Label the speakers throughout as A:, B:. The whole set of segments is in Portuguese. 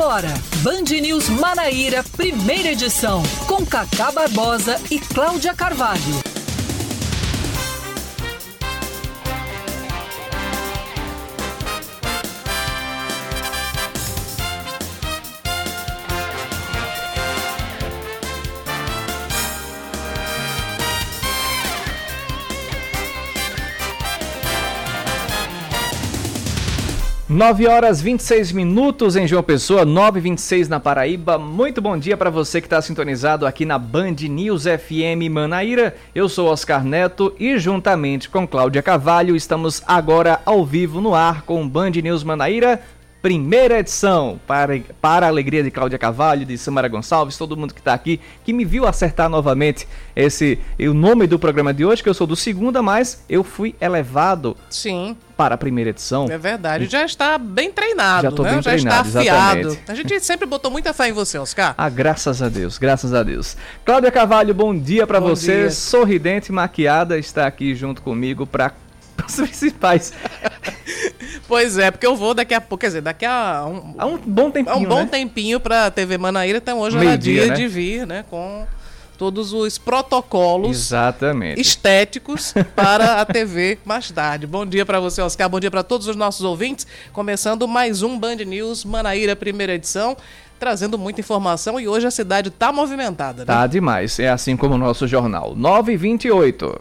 A: agora, Band News Manaíra, primeira edição, com Cacá Barbosa e Cláudia Carvalho.
B: Nove horas 26 minutos em João Pessoa, 9h26 na Paraíba. Muito bom dia para você que está sintonizado aqui na Band News FM Manaíra. Eu sou Oscar Neto e juntamente com Cláudia Carvalho estamos agora ao vivo no ar com Band News Manaíra, primeira edição, para a alegria de Cláudia Carvalho, de Samara Gonçalves, todo mundo que está aqui, que me viu acertar novamente o nome do programa de hoje, que eu sou do segunda, mas eu fui elevado.
C: Sim.
B: Para a primeira edição.
C: É verdade, já está bem treinado,
B: já estou bem
C: já
B: treinado,
C: está afiado.
B: Exatamente.
C: A gente sempre botou muita fé em você, Oscar.
B: Graças a Deus, graças a Deus. Cláudia Carvalho, bom dia para você,
C: dia.
B: Sorridente, maquiada, está aqui junto comigo para os principais.
C: Pois é, porque eu vou daqui a pouco, quer dizer, daqui a
B: um bom tempinho,
C: tempinho para a TV Manaíra, então hoje era dia de vir, né, com todos os protocolos
B: exatamente
C: estéticos para a TV mais tarde. Bom dia para você, Oscar, bom dia para todos os nossos ouvintes, começando mais um Band News Manaíra, primeira edição, trazendo muita informação e hoje a cidade tá movimentada, né?
B: Tá demais, é assim como o nosso jornal. 9h28.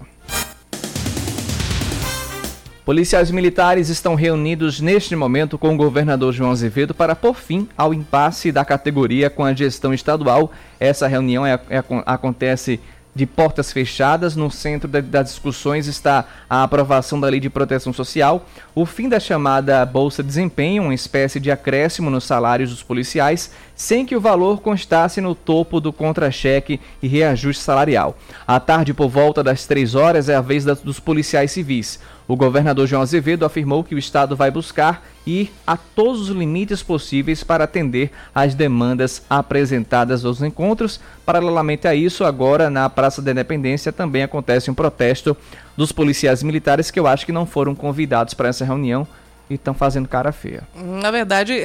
B: Policiais militares estão reunidos neste momento com o governador João Azevedo para pôr fim ao impasse da categoria com a gestão estadual. Essa reunião acontece de portas fechadas. No centro das discussões está a aprovação da Lei de Proteção Social, o fim da chamada Bolsa Desempenho, uma espécie de acréscimo nos salários dos policiais, sem que o valor constasse no topo do contra-cheque e reajuste salarial. À tarde, por volta das 3 horas, é a vez dos policiais civis. O governador João Azevedo afirmou que o Estado vai buscar ir a todos os limites possíveis para atender às demandas apresentadas aos encontros. Paralelamente a isso, agora na Praça da Independência também acontece um protesto dos policiais militares que eu acho que não foram convidados para essa reunião e estão fazendo cara feia.
C: Na verdade,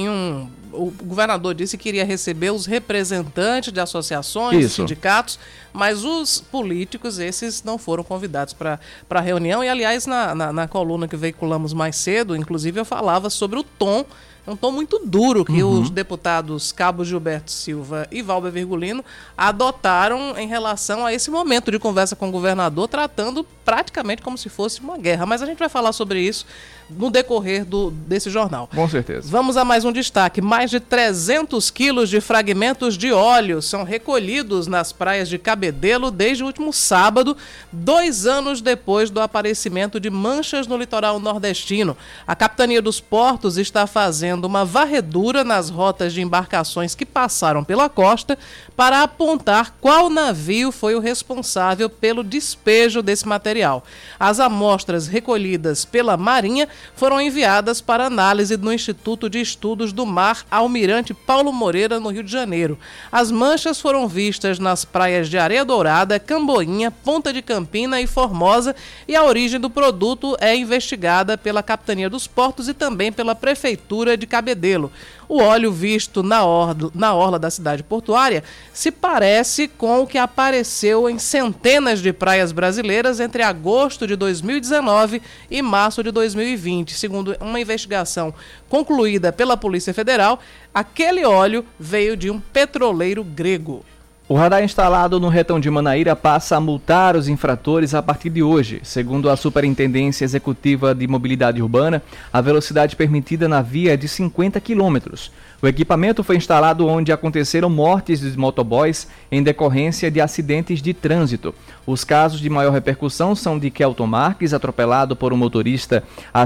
C: o governador disse que iria receber os representantes de associações, sindicatos, mas os políticos, esses não foram convidados para a reunião. E, aliás, na coluna que veiculamos mais cedo, inclusive eu falava sobre o tom, um tom muito duro que os deputados Cabo Gilberto Silva e Valber Virgulino adotaram em relação a esse momento de conversa com o governador, tratando praticamente como se fosse uma guerra. Mas a gente vai falar sobre isso no decorrer desse jornal.
B: Com certeza.
C: Vamos a mais um destaque. Mais de 300 quilos de fragmentos de óleo são recolhidos nas praias de Cabedelo desde o último sábado, 2 anos depois do aparecimento de manchas no litoral nordestino. A Capitania dos Portos está fazendo uma varredura nas rotas de embarcações que passaram pela costa para apontar qual navio foi o responsável pelo despejo desse material. As amostras recolhidas pela Marinha foram enviadas para análise no Instituto de Estudos do Mar Almirante Paulo Moreira, no Rio de Janeiro. As manchas foram vistas nas praias de Areia Dourada, Camboinha, Ponta de Campina e Formosa, e a origem do produto é investigada pela Capitania dos Portos e também pela Prefeitura de Cabedelo. O óleo visto na orla da cidade portuária se parece com o que apareceu em centenas de praias brasileiras entre agosto de 2019 e março de 2020. Segundo uma investigação concluída pela Polícia Federal, aquele óleo veio de um petroleiro grego.
B: O radar instalado no retão de Manaíra passa a multar os infratores a partir de hoje. Segundo a Superintendência Executiva de Mobilidade Urbana, a velocidade permitida na via é de 50 km. O equipamento foi instalado onde aconteceram mortes de motoboys em decorrência de acidentes de trânsito. Os casos de maior repercussão são de Kelton Marques, atropelado por um motorista a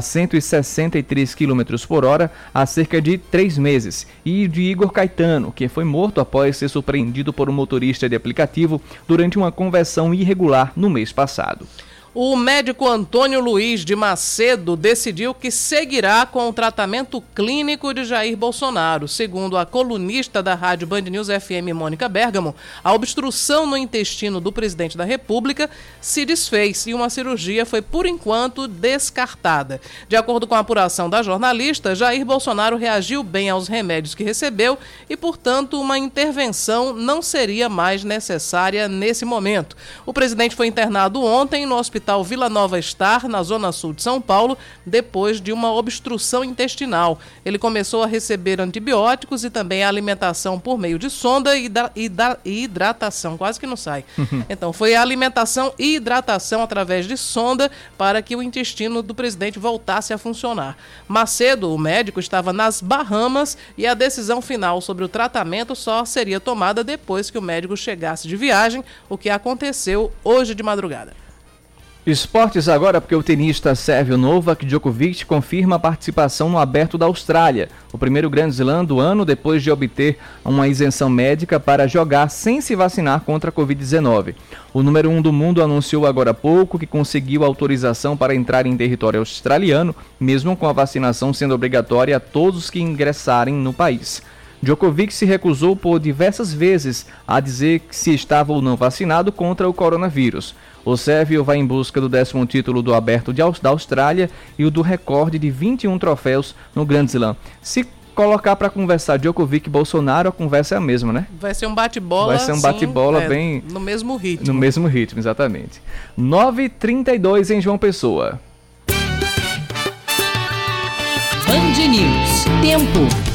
B: 163 km por hora há cerca de 3 meses, e de Igor Caetano, que foi morto após ser surpreendido por um motorista de aplicativo durante uma conversão irregular no mês passado.
C: O médico Antônio Luiz de Macedo decidiu que seguirá com o tratamento clínico de Jair Bolsonaro. Segundo a colunista da rádio Band News FM, Mônica Bergamo, a obstrução no intestino do presidente da República se desfez e uma cirurgia foi, por enquanto, descartada. De acordo com a apuração da jornalista, Jair Bolsonaro reagiu bem aos remédios que recebeu e, portanto, uma intervenção não seria mais necessária nesse momento. O presidente foi internado ontem no Hospital Vila Nova Star, na zona sul de São Paulo, depois de uma obstrução intestinal. Ele começou a receber antibióticos e também a alimentação por meio de sonda e hidratação, quase que não sai. Então, foi a alimentação e hidratação através de sonda para que o intestino do presidente voltasse a funcionar. Macedo, o médico, estava nas Bahamas e a decisão final sobre o tratamento só seria tomada depois que o médico chegasse de viagem, o que aconteceu hoje de madrugada.
B: Esportes agora, porque o tenista sérvio Novak Djokovic confirma a participação no Aberto da Austrália, o primeiro Grand Slam do ano depois de obter uma isenção médica para jogar sem se vacinar contra a Covid-19. O número 1 do mundo anunciou agora há pouco que conseguiu autorização para entrar em território australiano, mesmo com a vacinação sendo obrigatória a todos que ingressarem no país. Djokovic se recusou por diversas vezes a dizer que se estava ou não vacinado contra o coronavírus. O sérvio vai em busca do 10º título do Aberto da Austrália e o do recorde de 21 troféus no Grand Slam. Se colocar para conversar Djokovic e Bolsonaro, a conversa é a mesma, né?
C: Vai ser um bate-bola.
B: Vai ser um bate-bola bem...
C: No mesmo ritmo.
B: No mesmo ritmo, exatamente. 9h32 em João Pessoa.
A: Band News. Tempo.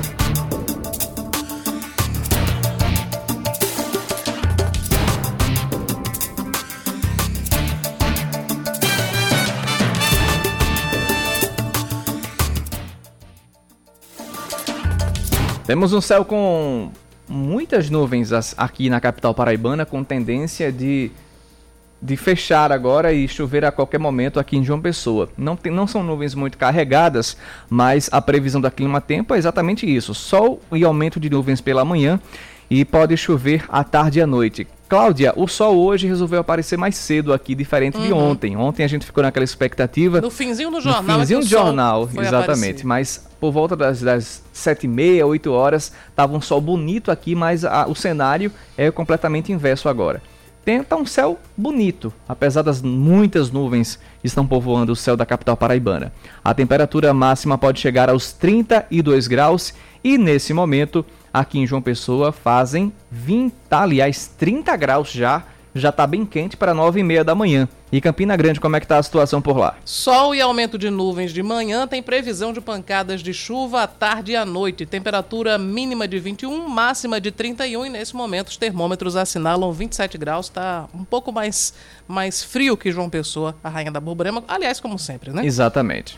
B: Temos um céu com muitas nuvens aqui na capital paraibana, com tendência de fechar agora e chover a qualquer momento aqui em João Pessoa. Não são nuvens muito carregadas, mas a previsão da Clima Tempo é exatamente isso. Sol e aumento de nuvens pela manhã e pode chover à tarde e à noite. Cláudia, o sol hoje resolveu aparecer mais cedo aqui, diferente de ontem. Ontem a gente ficou naquela expectativa.
C: No finzinho do jornal.
B: No finzinho do jornal, exatamente. Aparecer. Mas por volta das 7h30, 8 horas, estava um sol bonito aqui, mas o cenário é completamente inverso agora. Tá um céu bonito, apesar das muitas nuvens que estão povoando o céu da capital paraibana. A temperatura máxima pode chegar aos 32 graus e nesse momento aqui em João Pessoa fazem 30 graus já está bem quente para 9h30 da manhã. E Campina Grande, como é que está a situação por lá?
C: Sol e aumento de nuvens de manhã, tem previsão de pancadas de chuva à tarde e à noite. Temperatura mínima de 21, máxima de 31 e nesse momento os termômetros assinalam 27 graus. Está um pouco mais frio que João Pessoa, a rainha da Borborema. Aliás, como sempre, né?
B: Exatamente.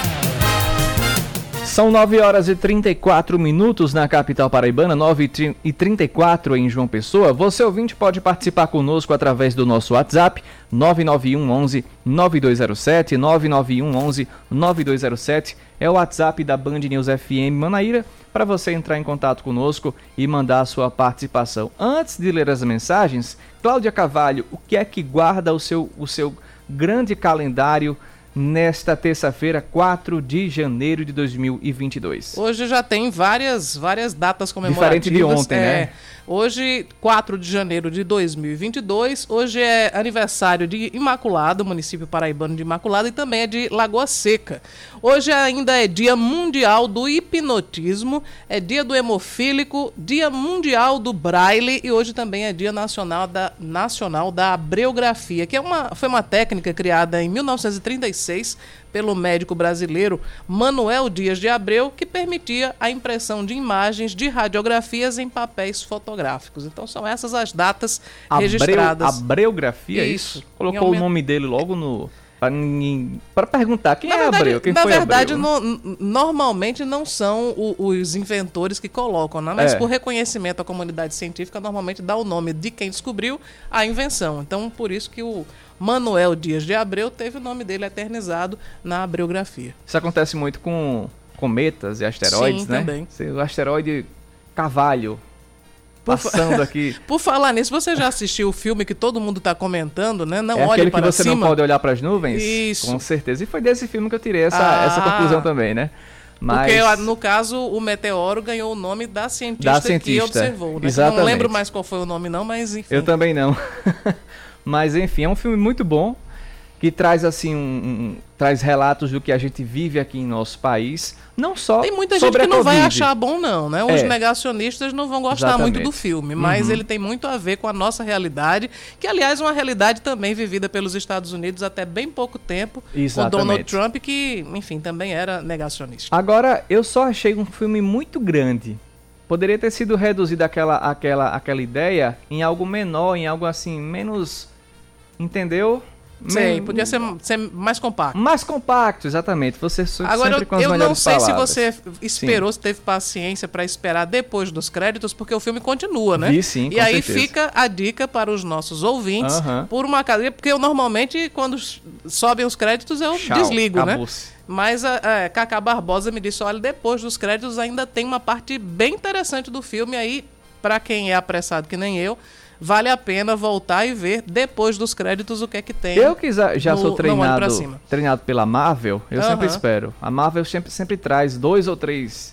B: São 9h34 na capital paraibana, 9h34 em João Pessoa. Você, ouvinte, pode participar conosco através do nosso WhatsApp, 991 11 9207, 991 11 9207. É o WhatsApp da Band News FM Manaíra, para você entrar em contato conosco e mandar a sua participação. Antes de ler as mensagens, Cláudia Carvalho, o que é que guarda o seu grande calendário nesta terça-feira, 4 de janeiro de 2022.
C: Hoje já tem várias datas comemorativas.
B: Diferente de ontem, né?
C: Hoje, 4 de janeiro de 2022, hoje é aniversário de Imaculada, município paraibano de Imaculada, e também é de Lagoa Seca. Hoje ainda é Dia Mundial do Hipnotismo, é Dia do Hemofílico, Dia Mundial do Braille e hoje também é Dia Nacional da Abreografia, que foi uma técnica criada em 1936 pelo médico brasileiro Manuel Dias de Abreu, que permitia a impressão de imagens de radiografias em papéis fotográficos. Então são essas as datas registradas.
B: Abreografia, isso? Colocou o nome dele logo para perguntar quem é Abreu, quem foi Abreu. Na verdade,
C: normalmente não são os inventores que colocam, né? Mas por reconhecimento à comunidade científica, normalmente dá o nome de quem descobriu a invenção. Então, por isso que o Manuel Dias de Abreu teve o nome dele eternizado na abreografia.
B: Isso acontece muito com cometas e asteroides, né?
C: Também.
B: O asteroide Cavalho passando aqui.
C: Por falar nisso, você já assistiu o filme que todo mundo está comentando, né? Não olhe
B: aquele
C: para
B: que você
C: cima.
B: não pode olhar para as nuvens?
C: Isso.
B: Com certeza. E foi desse filme que eu tirei essa conclusão também, né? Mas...
C: Porque, no caso, o meteoro ganhou o nome da cientista que observou, né?
B: Exatamente.
C: Não lembro mais qual foi o nome não, mas enfim.
B: Eu também não. Mas enfim, é um filme muito bom, que traz assim traz relatos do que a gente vive aqui em nosso país, não só
C: tem muita
B: sobre
C: gente que
B: a
C: não
B: Covid.
C: vai achar bom não, né? Os negacionistas não vão gostar
B: Exatamente.
C: muito do filme, mas ele tem muito a ver com a nossa realidade, que aliás é uma realidade também vivida pelos Estados Unidos até bem pouco tempo.
B: Exatamente.
C: O Donald Trump, que enfim, também era negacionista.
B: Agora, eu só achei um filme muito grande. Poderia ter sido reduzido aquela ideia em algo menor, em algo assim, menos... Entendeu?
C: Sei, podia ser mais compacto.
B: Mais compacto, exatamente. Você
C: Agora,
B: sempre com as
C: eu não
B: melhores
C: sei
B: palavras.
C: se você esperou, se teve paciência para esperar depois dos créditos, porque o filme continua, né?
B: Vi, sim, com
C: e aí
B: certeza.
C: fica a dica para os nossos ouvintes, por uma cadeia, porque eu normalmente, quando sobem os créditos, eu desligo,
B: acabou-se.
C: né? Mas a Cacá Barbosa me disse, olha, depois dos créditos ainda tem uma parte bem interessante do filme aí, para quem é apressado que nem eu, vale a pena voltar e ver depois dos créditos o que é que tem.
B: Eu que já sou treinado pela Marvel, eu sempre espero. A Marvel sempre traz 2 ou 3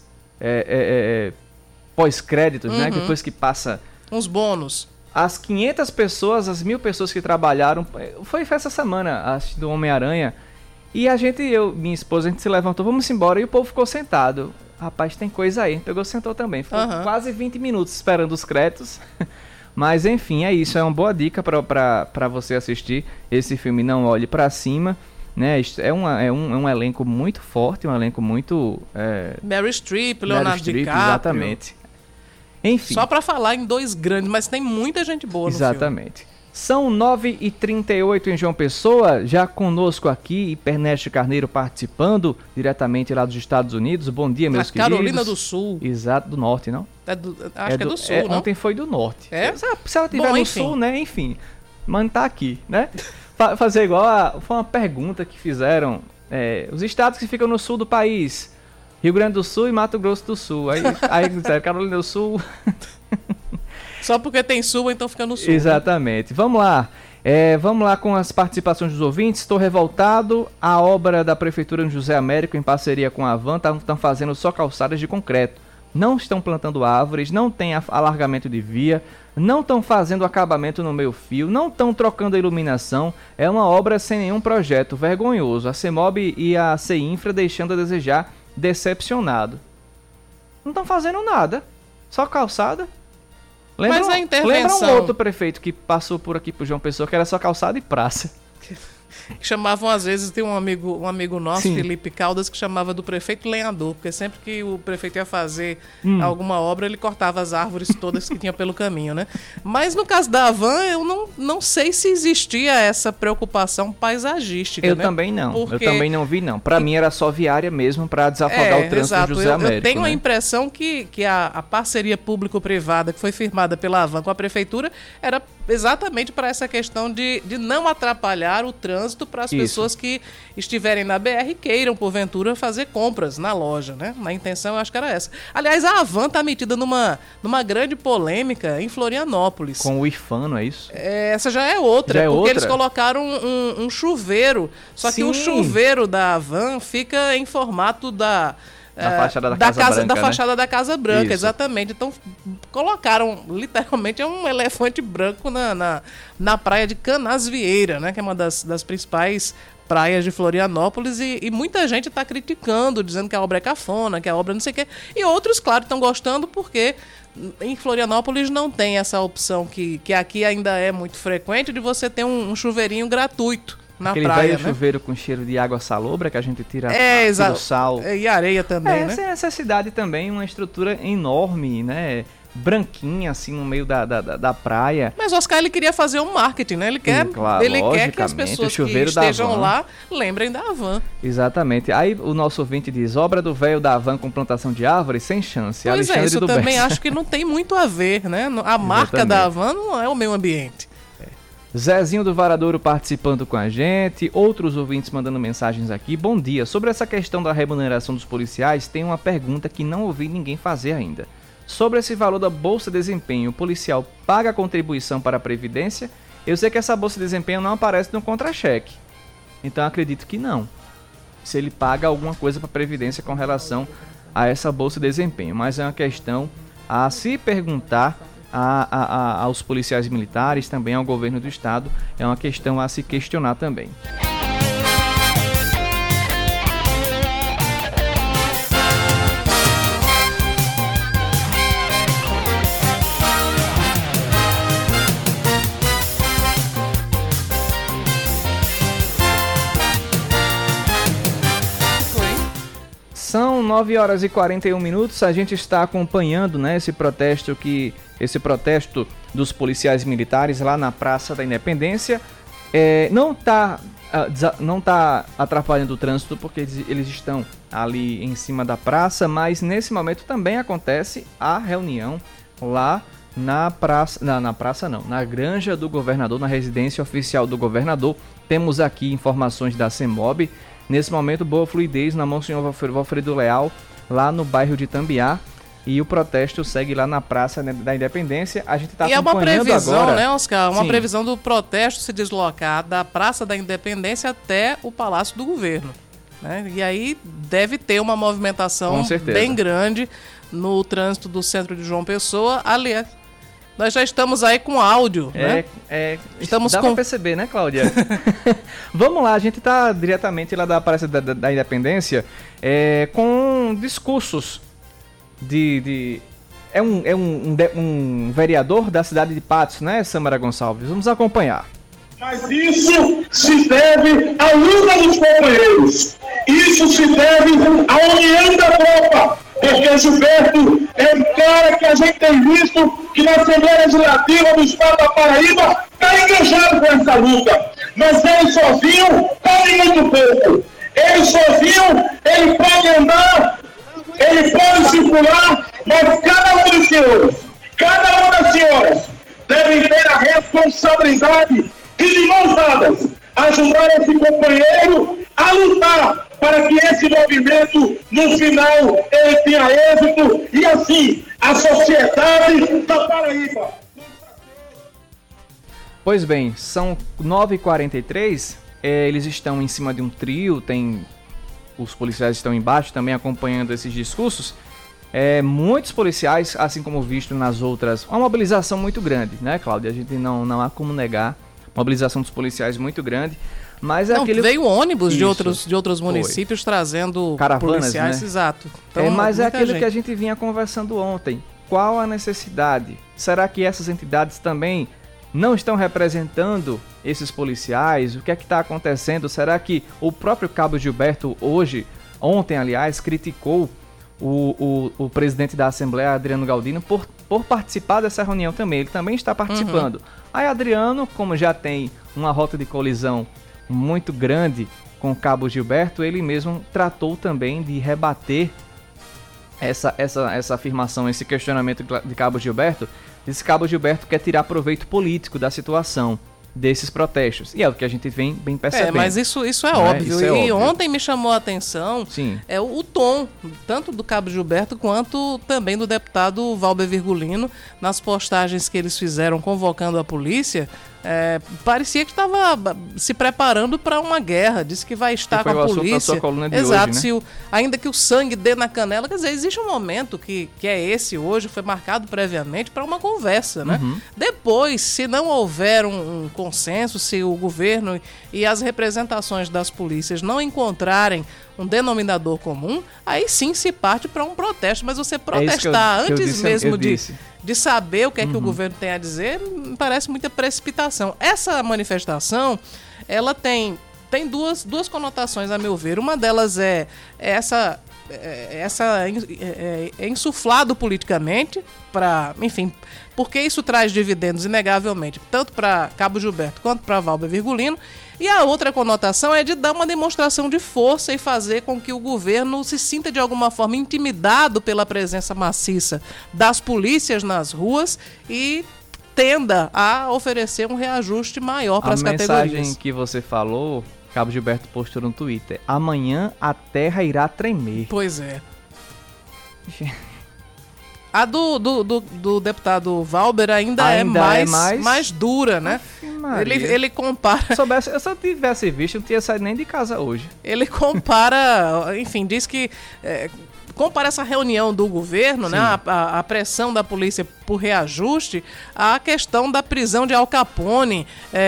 B: pós-créditos, né? Depois que passa...
C: uns bônus.
B: As 500 pessoas, as 1000 pessoas que trabalharam... Foi essa semana, assistindo Homem-Aranha. E minha esposa, a gente se levantou, vamos embora. E o povo ficou sentado. Rapaz, tem coisa aí. Pegou, sentou também. Ficou quase 20 minutos esperando os créditos. Mas enfim, é isso, é uma boa dica para você assistir esse filme Não Olhe Pra Cima, né? É um elenco muito forte, um elenco muito...
C: Meryl Streep, Leonardo DiCaprio.
B: Exatamente. Enfim.
C: Só para falar em 2 grandes, mas tem muita gente boa no filme.
B: Exatamente. São 9h38 em João Pessoa, já conosco aqui, Iperneste Carneiro participando diretamente lá dos Estados Unidos. Bom dia, meus queridos.
C: Carolina do Sul.
B: Exato, do norte, não?
C: Acho que é do Sul, não?
B: Ontem foi do norte. Se ela estiver no Sul, né, enfim, mas tá aqui, né? Fazer igual, foi uma pergunta que fizeram, os estados que ficam no sul do país, Rio Grande do Sul e Mato Grosso do Sul. Aí disseram, Carolina do Sul...
C: Só porque tem sul, então fica no sul.
B: Exatamente. Né? Vamos lá. Vamos lá com as participações dos ouvintes. Estou revoltado. A obra da Prefeitura de José Américo, em parceria com a Avan, estão fazendo só calçadas de concreto. Não estão plantando árvores, não tem alargamento de via, não estão fazendo acabamento no meio-fio, não estão trocando a iluminação. É uma obra sem nenhum projeto, vergonhoso. A CEMOB e a CEINFRA deixando a desejar, decepcionado. Não estão fazendo nada, só calçada.
C: Mas a intervenção...
B: Lembra um outro prefeito que passou por aqui por João Pessoa, que era só calçada e praça.
C: Que chamavam, às vezes, tem um amigo nosso, sim, Felipe Caldas, que chamava do prefeito lenhador, porque sempre que o prefeito ia fazer alguma obra, ele cortava as árvores todas que tinha pelo caminho, né? Mas no caso da Avan, eu não sei se existia essa preocupação paisagística,
B: eu
C: né?
B: Também não, eu também não vi, não. Pra mim era só viária mesmo, pra desafogar o trânsito de José Américo.
C: Eu tenho a impressão que a parceria público-privada que foi firmada pela Avan com a prefeitura era exatamente para essa questão de não atrapalhar o trânsito para as pessoas que estiverem na BR e queiram, porventura, fazer compras na loja, né? A intenção, eu acho que era essa. Aliás, a Avan está metida numa grande polêmica em Florianópolis.
B: Com o IFAM, não é isso?
C: Essa já é outra, porque eles colocaram um chuveiro, só
B: sim,
C: que o chuveiro da Avan fica em formato da
B: fachada da Casa Branca,
C: da fachada da Casa Branca,
B: isso.
C: Exatamente. Então colocaram literalmente um elefante branco na praia de Canasvieira, né? Que é uma das principais praias de Florianópolis, e muita gente está criticando, dizendo que a obra é cafona, que a obra não sei o quê. E outros, claro, estão gostando porque em Florianópolis não tem essa opção que aqui ainda é muito frequente de você ter um chuveirinho gratuito na
B: aquele
C: praia,
B: velho chuveiro com cheiro de água salobra que a gente tira do sal.
C: E areia também, né?
B: Essa cidade também, uma estrutura enorme, né? Branquinha, assim, no meio da praia.
C: Mas o Oscar, ele queria fazer um marketing, né? Ele quer que as pessoas que estejam lá lembrem da Avan.
B: Exatamente. Aí o nosso ouvinte diz, obra do velho da Avan com plantação de árvores, sem chance.
C: Pois
B: Alexandre
C: isso
B: do
C: também
B: Bessa.
C: acho que não tem muito a ver, né? A marca da Avan não é o meio ambiente.
B: Zezinho do Varadouro participando com a gente, outros ouvintes mandando mensagens aqui. Bom dia, sobre essa questão da remuneração dos policiais, tem uma pergunta que não ouvi ninguém fazer ainda. Sobre esse valor da Bolsa de Desempenho, o policial paga a contribuição para a Previdência? Eu sei que essa Bolsa de Desempenho não aparece no contra-cheque, então acredito que não. Se ele paga alguma coisa para a Previdência com relação a essa Bolsa de Desempenho, mas é uma questão a se perguntar aos policiais militares, também ao governo do estado, é uma questão a se questionar também. São 9 horas e 41 minutos, a gente está acompanhando, né, esse protesto dos policiais militares lá na Praça da Independência. Não está atrapalhando o trânsito porque eles estão ali em cima da praça, mas nesse momento também acontece a reunião lá na Granja do Governador, na residência oficial do Governador. Temos aqui informações da CEMOB. Nesse momento, boa fluidez na Monsenhor Valfredo Leal, lá no bairro de Tambiá. E o protesto segue lá na Praça da Independência. A gente está acompanhando agora. E é uma previsão,
C: agora, né, Oscar? Uma previsão do protesto se deslocar da Praça da Independência até o Palácio do Governo, né? E aí deve ter uma movimentação bem grande no trânsito do centro de João Pessoa. Aliás, nós já estamos aí com áudio, né?
B: Dá pra perceber, né, Cláudia? Vamos lá, a gente tá diretamente lá da Praça da Independência com discursos É um vereador da cidade de Patos, né, Samara Gonçalves? Vamos acompanhar.
D: Mas isso se deve à luta dos companheiros. Isso se deve à união da tropa. Porque Gilberto é um cara que a gente tem visto que na Assembleia Legislativa do Estado da Paraíba está engajado com essa luta. Mas ele sozinho pode muito pouco. Ele sozinho, ele pode andar, ele pode circular, mas cada um dos senhores, cada uma das senhoras devem ter a responsabilidade de mãos dadas ajudar esse companheiro a lutar para que esse movimento, no final, ele tenha êxito e assim a sociedade da Paraíba.
B: Pois bem, são 9h43, eles estão em cima de um trio, os policiais estão embaixo também acompanhando esses discursos. Muitos policiais, assim como visto nas outras, uma mobilização muito grande, né, Cláudia? A gente não há como negar, mobilização dos policiais muito grande. Mas
C: veio ônibus de outros municípios trazendo
B: caravanas,
C: policiais,
B: né?
C: Exato. Então,
B: mas é aquilo que a gente vinha conversando ontem. Qual a necessidade? Será que essas entidades também não estão representando esses policiais? O que é que está acontecendo? Será que o próprio Cabo Gilberto ontem, aliás, criticou o presidente da Assembleia, Adriano Galdino, por participar dessa reunião também? Ele também está participando. Aí Adriano, como já tem uma rota de colisão muito grande com o Cabo Gilberto, ele mesmo tratou também de rebater essa afirmação, esse questionamento de Cabo Gilberto. Esse Cabo Gilberto quer tirar proveito político da situação desses protestos. E é o que a gente vem bem percebendo.
C: Mas isso é óbvio. Isso é óbvio. Ontem me chamou a atenção o tom, tanto do Cabo Gilberto quanto também do deputado Valber Virgulino, nas postagens que eles fizeram convocando a polícia. Parecia que estava se preparando para uma guerra, disse que vai estar com a polícia.
B: Sua coluna de
C: Exato,
B: hoje, né?
C: Ainda que o sangue dê na canela, quer dizer, existe um momento que é esse hoje, foi marcado previamente para uma conversa, né? Depois, se não houver um consenso, se o governo e as representações das polícias não encontrarem um denominador comum, aí sim se parte para um protesto. Mas você protestar antes mesmo de saber o que é que o governo tem a dizer, me parece muita precipitação. Essa manifestação, ela tem duas conotações, a meu ver. Uma delas é insuflado politicamente, enfim, porque isso traz dividendos inegavelmente, tanto para Cabo Gilberto quanto para Valber Virgulino. E a outra conotação é de dar uma demonstração de força e fazer com que o governo se sinta de alguma forma intimidado pela presença maciça das polícias nas ruas e tenda a oferecer um reajuste maior para as categorias.
B: A mensagem que você falou, Cabo Gilberto postou no Twitter: amanhã a terra irá tremer.
C: Pois é. A do deputado Valber ainda é mais dura, né? Ele compara...
B: Se eu tivesse visto, eu não tinha saído nem de casa hoje.
C: Ele compara, enfim, diz que... compara essa reunião do governo, né, a pressão da polícia por reajuste, à questão da prisão de Al Capone,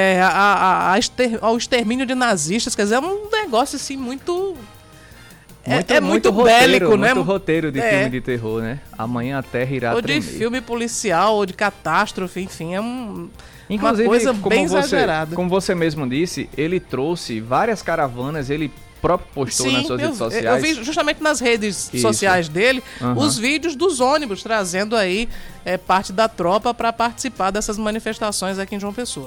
C: ao extermínio de nazistas. Quer dizer, é um negócio assim muito muito bélico, né?
B: Muito roteiro de filme de terror, né? Amanhã a Terra irá tremer.
C: Ou de filme policial, ou de catástrofe, enfim,
B: Inclusive,
C: uma coisa bem exagerada.
B: Como você mesmo disse, ele trouxe várias caravanas, ele próprio postou nas suas redes sociais.
C: Eu vi justamente nas redes sociais dele os vídeos dos ônibus trazendo aí parte da tropa para participar dessas manifestações aqui em João Pessoa.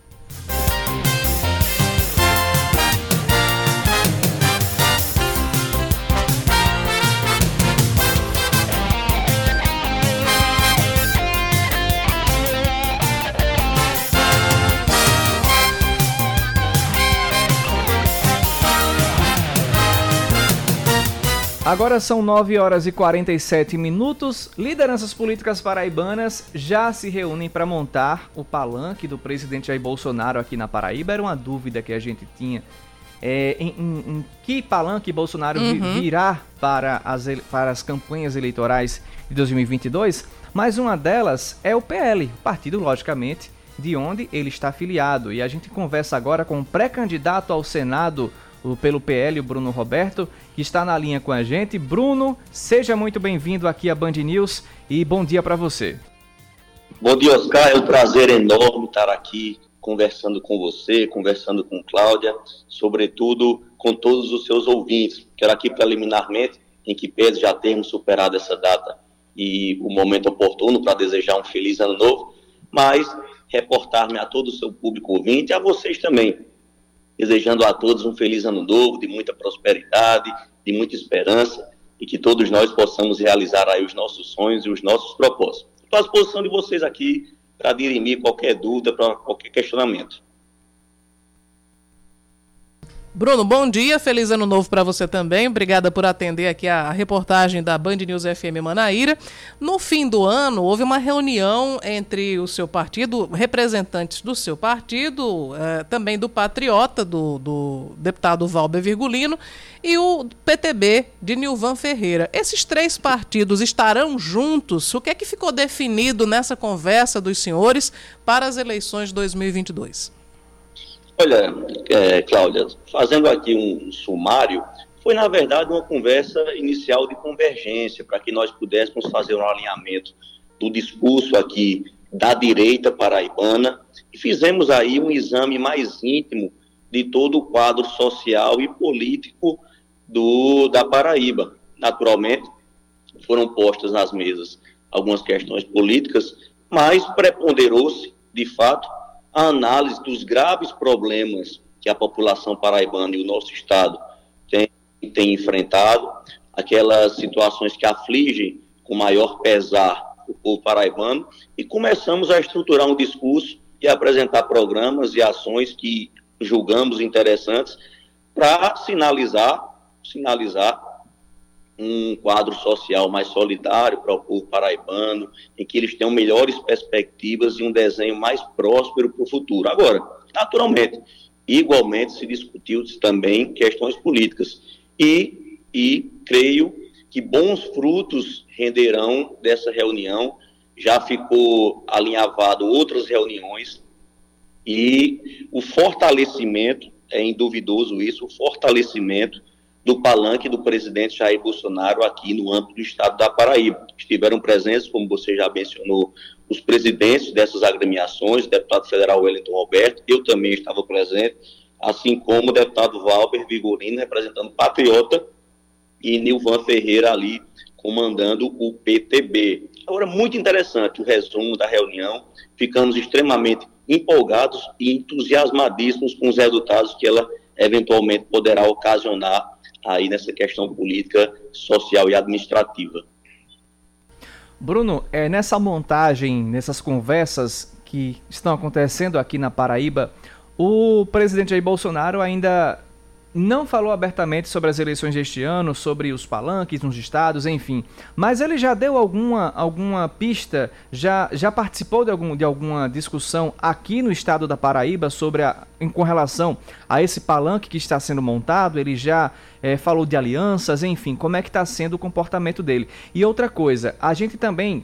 B: Agora são 9 horas e 47 minutos. Lideranças políticas paraibanas já se reúnem para montar o palanque do presidente Jair Bolsonaro aqui na Paraíba. Era uma dúvida que a gente tinha. Em que palanque Bolsonaro virá para as campanhas eleitorais de 2022? Mas uma delas é o PL, partido, logicamente, de onde ele está afiliado. E a gente conversa agora com o pré-candidato ao Senado pelo PL, o Bruno Roberto, que está na linha com a gente. Bruno, seja muito bem-vindo aqui à Band News e bom dia para você.
E: Bom dia, Oscar. É um prazer enorme estar aqui conversando com você, conversando com Cláudia, sobretudo com todos os seus ouvintes. Quero aqui preliminarmente, em que pese já termos superado essa data e o momento oportuno para desejar um feliz ano novo, mas reportar-me a todo o seu público ouvinte e a vocês também, desejando a todos um feliz ano novo, de muita prosperidade, de muita esperança, e que todos nós possamos realizar aí os nossos sonhos e os nossos propósitos. Estou à disposição de vocês aqui para dirimir qualquer dúvida, para qualquer questionamento.
C: Bruno, bom dia, feliz ano novo para você também. Obrigada por atender aqui a reportagem da Band News FM Manaíra. No fim do ano, houve uma reunião entre o seu partido, representantes do seu partido, também do Patriota, do deputado Valber Virgulino, e o PTB de Nilvan Ferreira. Esses três partidos estarão juntos? O que é que ficou definido nessa conversa dos senhores para as eleições de 2022?
E: Olha, Cláudia, fazendo aqui um sumário, foi na verdade uma conversa inicial de convergência, para que nós pudéssemos fazer um alinhamento do discurso aqui da direita paraibana, e fizemos aí um exame mais íntimo de todo o quadro social e político da Paraíba. Naturalmente, foram postas nas mesas algumas questões políticas, mas preponderou-se, de fato, a análise dos graves problemas que a população paraibana e o nosso estado tem enfrentado, aquelas situações que afligem com maior pesar o povo paraibano, e começamos a estruturar um discurso e apresentar programas e ações que julgamos interessantes para sinalizar um quadro social mais solidário para o povo paraibano, em que eles tenham melhores perspectivas e um desenho mais próspero para o futuro. Agora, naturalmente, igualmente se discutiu também questões políticas e creio que bons frutos renderão dessa reunião. Já ficou alinhavado outras reuniões e o fortalecimento, é induvidoso isso, o fortalecimento do palanque do presidente Jair Bolsonaro aqui no âmbito do estado da Paraíba. Estiveram presentes, como você já mencionou, os presidentes dessas agremiações, o deputado federal Wellington Roberto, eu também estava presente, assim como o deputado Valber Virgulino, representando o Patriota, e Nilvan Ferreira ali, comandando o PTB. Agora, muito interessante o resumo da reunião, ficamos extremamente empolgados e entusiasmadíssimos com os resultados que ela eventualmente poderá ocasionar aí nessa questão política, social e administrativa.
B: Bruno, nessa montagem, nessas conversas que estão acontecendo aqui na Paraíba, o presidente Jair Bolsonaro ainda não falou abertamente sobre as eleições deste ano, sobre os palanques nos estados, enfim. Mas ele já deu alguma pista, já participou de alguma discussão aqui no estado da Paraíba com relação a esse palanque que está sendo montado? Ele já falou de alianças, enfim, como é que está sendo o comportamento dele? E outra coisa, a gente também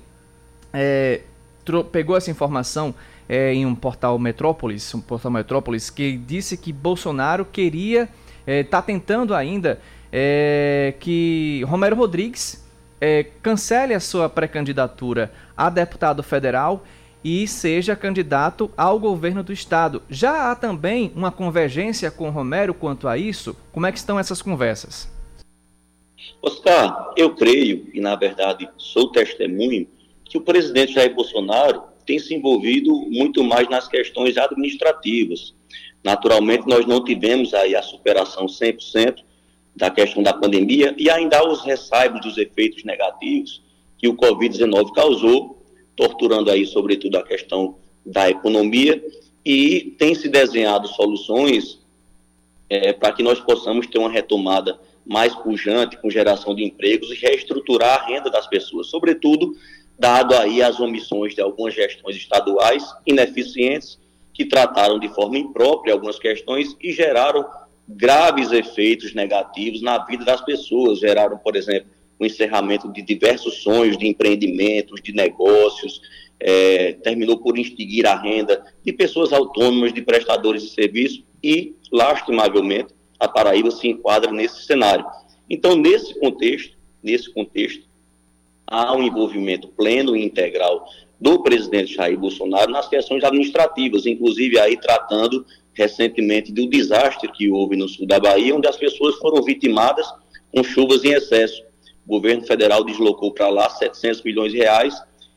B: pegou essa informação em um portal Metrópolis, que disse que Bolsonaro queria... está tentando ainda que Romero Rodrigues cancele a sua pré-candidatura a deputado federal e seja candidato ao governo do estado. Já há também uma convergência com Romero quanto a isso? Como é que estão essas conversas?
E: Oscar, eu creio, e na verdade sou testemunho, que o presidente Jair Bolsonaro tem se envolvido muito mais nas questões administrativas. Naturalmente, nós não tivemos aí a superação 100% da questão da pandemia e ainda há os ressaibos dos efeitos negativos que o Covid-19 causou, torturando aí, sobretudo, a questão da economia, e tem se desenhado soluções para que nós possamos ter uma retomada mais pujante, com geração de empregos e reestruturar a renda das pessoas, sobretudo, dado aí as omissões de algumas gestões estaduais ineficientes, que trataram de forma imprópria algumas questões e geraram graves efeitos negativos na vida das pessoas. Geraram, por exemplo, o encerramento de diversos sonhos de empreendimentos, de negócios, terminou por extinguir a renda de pessoas autônomas, de prestadores de serviço e, lastimavelmente, a Paraíba se enquadra nesse cenário. Então, nesse contexto, há um envolvimento pleno e integral do presidente Jair Bolsonaro nas questões administrativas, inclusive aí tratando recentemente do desastre que houve no sul da Bahia, onde as pessoas foram vitimadas com chuvas em excesso. O governo federal deslocou para lá 700 milhões de reais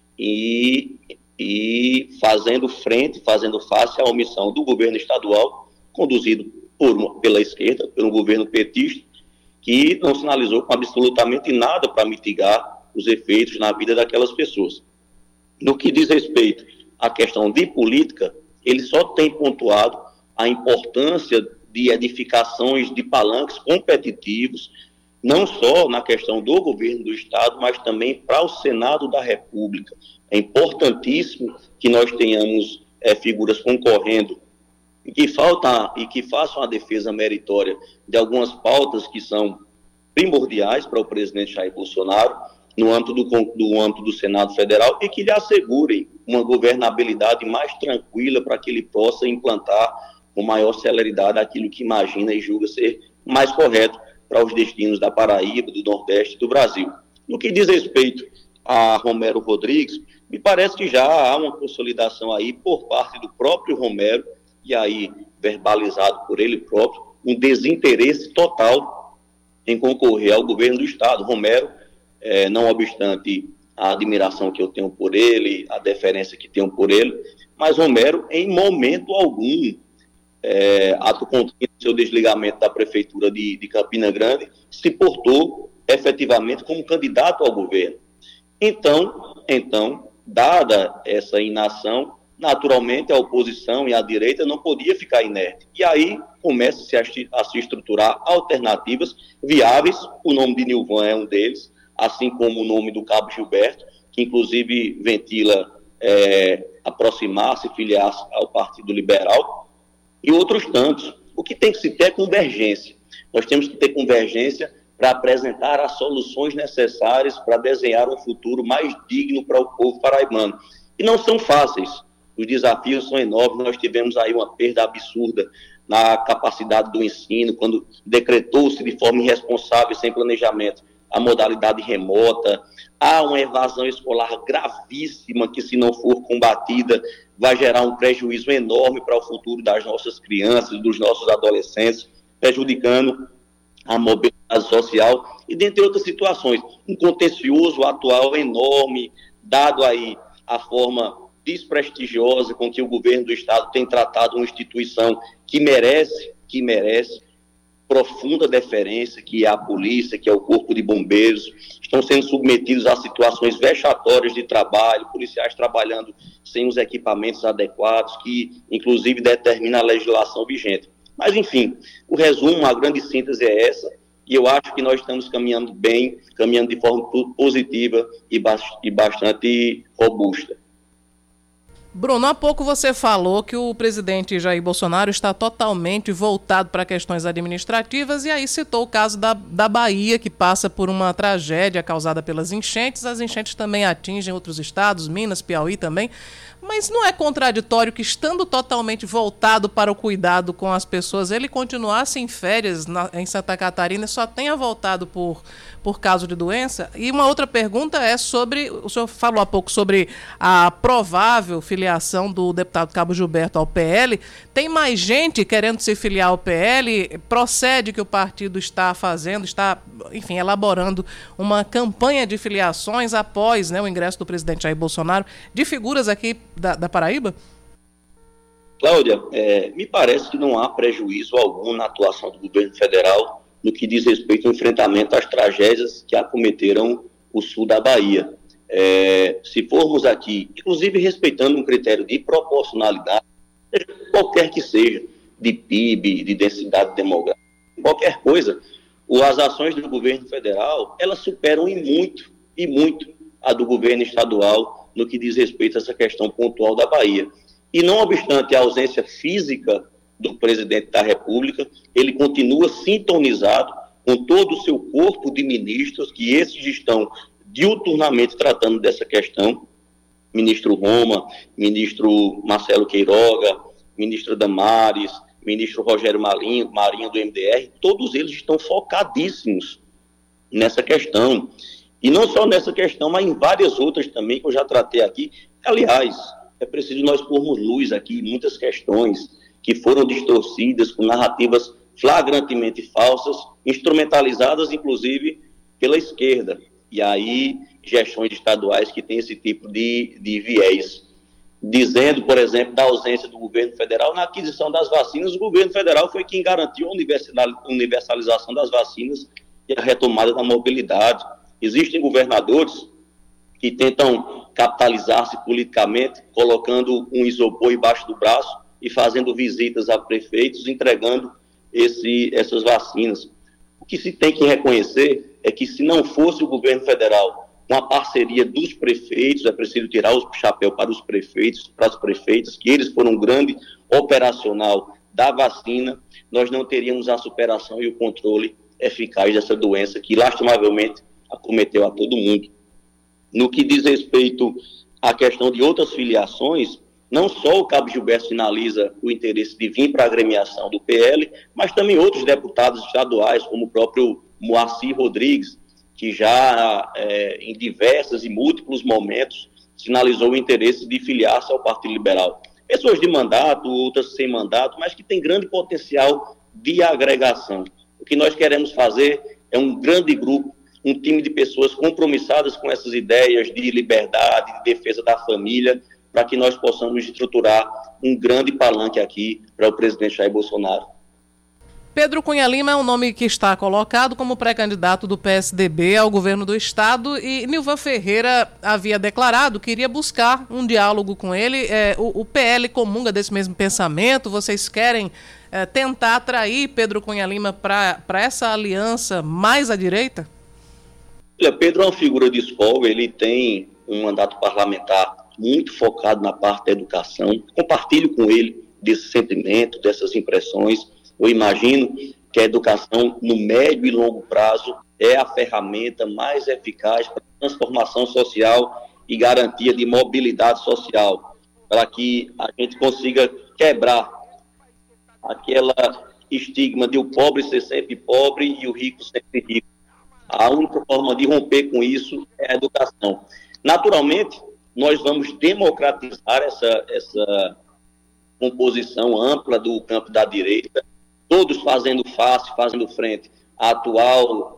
E: e fazendo face à omissão do governo estadual, conduzido pela esquerda, pelo governo petista, que não sinalizou com absolutamente nada para mitigar os efeitos na vida daquelas pessoas. No que diz respeito à questão de política, ele só tem pontuado a importância de edificações de palanques competitivos, não só na questão do governo do Estado, mas também para o Senado da República. É importantíssimo que nós tenhamos figuras concorrendo e que façam a defesa meritória de algumas pautas que são primordiais para o presidente Jair Bolsonaro, no âmbito do Senado Federal, e que lhe assegurem uma governabilidade mais tranquila para que ele possa implantar com maior celeridade aquilo que imagina e julga ser mais correto para os destinos da Paraíba, do Nordeste e do Brasil. No que diz respeito a Romero Rodrigues, me parece que já há uma consolidação aí por parte do próprio Romero, e aí verbalizado por ele próprio, um desinteresse total em concorrer ao governo do Estado. Romero, não obstante a admiração que eu tenho por ele, a deferência que tenho por ele, mas Romero, em momento algum, ato contínuo do seu desligamento da Prefeitura de Campina Grande, se portou efetivamente como candidato ao governo. Então, dada essa inação, naturalmente a oposição e a direita não podia ficar inerte. E aí começa a se estruturar alternativas viáveis, o nome de Nilvan é um deles, assim como o nome do Cabo Gilberto, que inclusive ventila aproximar-se, filiar-se ao Partido Liberal, e outros tantos. O que tem que se ter é convergência. Nós temos que ter convergência para apresentar as soluções necessárias para desenhar um futuro mais digno para o povo paraibano. E não são fáceis, os desafios são enormes. Nós tivemos aí uma perda absurda na capacidade do ensino, quando decretou-se de forma irresponsável, sem planejamento, a modalidade remota. Há uma evasão escolar gravíssima que, se não for combatida, vai gerar um prejuízo enorme para o futuro das nossas crianças, dos nossos adolescentes, prejudicando a mobilidade social e dentre outras situações. Um contencioso atual enorme, dado aí a forma desprestigiosa com que o governo do Estado tem tratado uma instituição que merece profunda deferência, que é a polícia, que é o Corpo de Bombeiros, estão sendo submetidos a situações vexatórias de trabalho, policiais trabalhando sem os equipamentos adequados, que inclusive determina a legislação vigente. Mas, enfim, o resumo, a grande síntese é essa, e eu acho que nós estamos caminhando bem, caminhando de forma positiva e bastante robusta.
C: Bruno, há pouco você falou que o presidente Jair Bolsonaro está totalmente voltado para questões administrativas e aí citou o caso da Bahia, que passa por uma tragédia causada pelas enchentes. As enchentes também atingem outros estados, Minas, Piauí também. Mas não é contraditório que, estando totalmente voltado para o cuidado com as pessoas, ele continuasse em férias em Santa Catarina e só tenha voltado por causa de doença? E uma outra pergunta é sobre, o senhor falou há pouco sobre a provável filiação do deputado Cabo Gilberto ao PL. Tem mais gente querendo se filiar ao PL? Procede que o partido está elaborando uma campanha de filiações após, né, o ingresso do presidente Jair Bolsonaro, de figuras aqui da Paraíba?
E: Cláudia, me parece que não há prejuízo algum na atuação do governo federal no que diz respeito ao enfrentamento às tragédias que acometeram o sul da Bahia. Se formos aqui, inclusive respeitando um critério de proporcionalidade, qualquer que seja, de PIB, de densidade demográfica, qualquer coisa, as ações do governo federal, elas superam e muito a do governo estadual no que diz respeito a essa questão pontual da Bahia. E não obstante a ausência física do presidente da República, ele continua sintonizado com todo o seu corpo de ministros, que esses estão diuturnamente tratando dessa questão, ministro Roma, ministro Marcelo Queiroga, ministro Damares, ministro Rogério Marinho do MDR, todos eles estão focadíssimos nessa questão. E não só nessa questão, mas em várias outras também que eu já tratei aqui. Aliás, é preciso nós pormos luz aqui em muitas questões que foram distorcidas com narrativas flagrantemente falsas, instrumentalizadas, inclusive, pela esquerda. E aí, gestões estaduais que têm esse tipo de viés. Dizendo, por exemplo, da ausência do governo federal na aquisição das vacinas, o governo federal foi quem garantiu a universalização das vacinas e a retomada da mobilidade. Existem governadores que tentam capitalizar-se politicamente, colocando um isopor embaixo do braço e fazendo visitas a prefeitos, entregando essas vacinas. O que se tem que reconhecer é que, se não fosse o governo federal com a parceria dos prefeitos, é preciso tirar o chapéu para os prefeitos, para as prefeitas, que eles foram um grande operacional da vacina, nós não teríamos a superação e o controle eficaz dessa doença que, lastimavelmente, acometeu a todo mundo. No que diz respeito à questão de outras filiações, não só o Cabo Gilberto sinaliza o interesse de vir para a agremiação do PL, mas também outros deputados estaduais, como o próprio Moacir Rodrigues, que já em diversos e múltiplos momentos sinalizou o interesse de filiar-se ao Partido Liberal. Pessoas de mandato, outras sem mandato, mas que têm grande potencial de agregação. O que nós queremos fazer é um grande grupo, um time de pessoas compromissadas com essas ideias de liberdade, de defesa da família, para que nós possamos estruturar um grande palanque aqui para o presidente Jair Bolsonaro.
C: Pedro Cunha Lima é um nome que está colocado como pré-candidato do PSDB ao governo do estado e Nilvan Ferreira havia declarado que iria buscar um diálogo com ele. O PL comunga desse mesmo pensamento? Vocês querem tentar atrair Pedro Cunha Lima para essa aliança mais à direita?
E: Pedro é uma figura de escola, ele tem um mandato parlamentar muito focado na parte da educação. Compartilho com ele desse sentimento, dessas impressões. Eu imagino que a educação no médio e longo prazo é a ferramenta mais eficaz para a transformação social e garantia de mobilidade social, para que a gente consiga quebrar aquela estigma de o pobre ser sempre pobre e o rico sempre rico. A única forma de romper com isso é a educação. Naturalmente, nós vamos democratizar essa composição ampla do campo da direita, todos fazendo face, fazendo frente o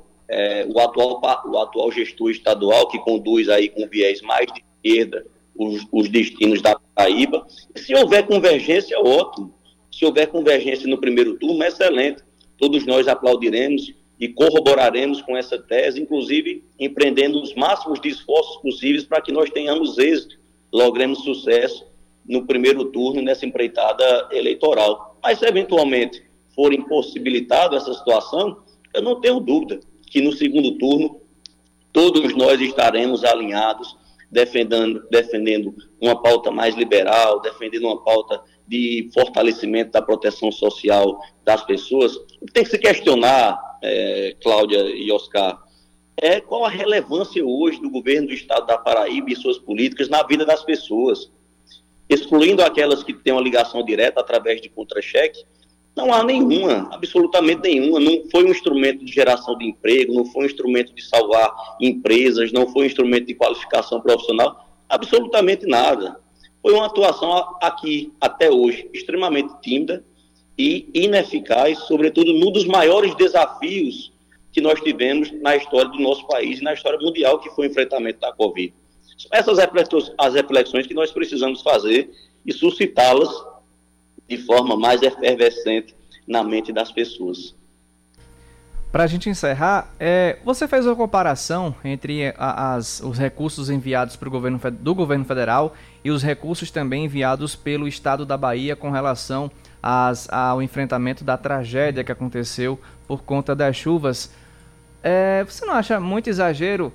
E: atual gestor estadual, que conduz aí com viés mais de esquerda os destinos da Paraíba. E se houver convergência, ótimo. Se houver convergência no primeiro turno, é excelente. Todos nós aplaudiremos e corroboraremos com essa tese, inclusive empreendendo os máximos de esforços possíveis para que nós tenhamos êxito, logremos sucesso no primeiro turno nessa empreitada eleitoral. Mas, se eventualmente for impossibilitado essa situação, eu não tenho dúvida que no segundo turno todos nós estaremos alinhados, defendendo uma pauta mais liberal, defendendo uma pauta de fortalecimento da proteção social das pessoas. Tem que se questionar, Cláudia e Oscar, qual a relevância hoje do governo do estado da Paraíba e suas políticas na vida das pessoas, excluindo aquelas que têm uma ligação direta através de contra-cheque. Não há nenhuma, absolutamente nenhuma. Não foi um instrumento de geração de emprego, não foi um instrumento de salvar empresas, não foi um instrumento de qualificação profissional, absolutamente nada. Foi uma atuação aqui, até hoje, extremamente tímida e ineficaz, sobretudo num dos maiores desafios que nós tivemos na história do nosso país e na história mundial, que foi o enfrentamento da Covid. São essas as reflexões que nós precisamos fazer e suscitá-las de forma mais efervescente na mente das pessoas.
B: Para a gente encerrar, você fez uma comparação entre os recursos enviados do governo federal e os recursos também enviados pelo estado da Bahia com relação ao enfrentamento da tragédia que aconteceu por conta das chuvas. Você não acha muito exagero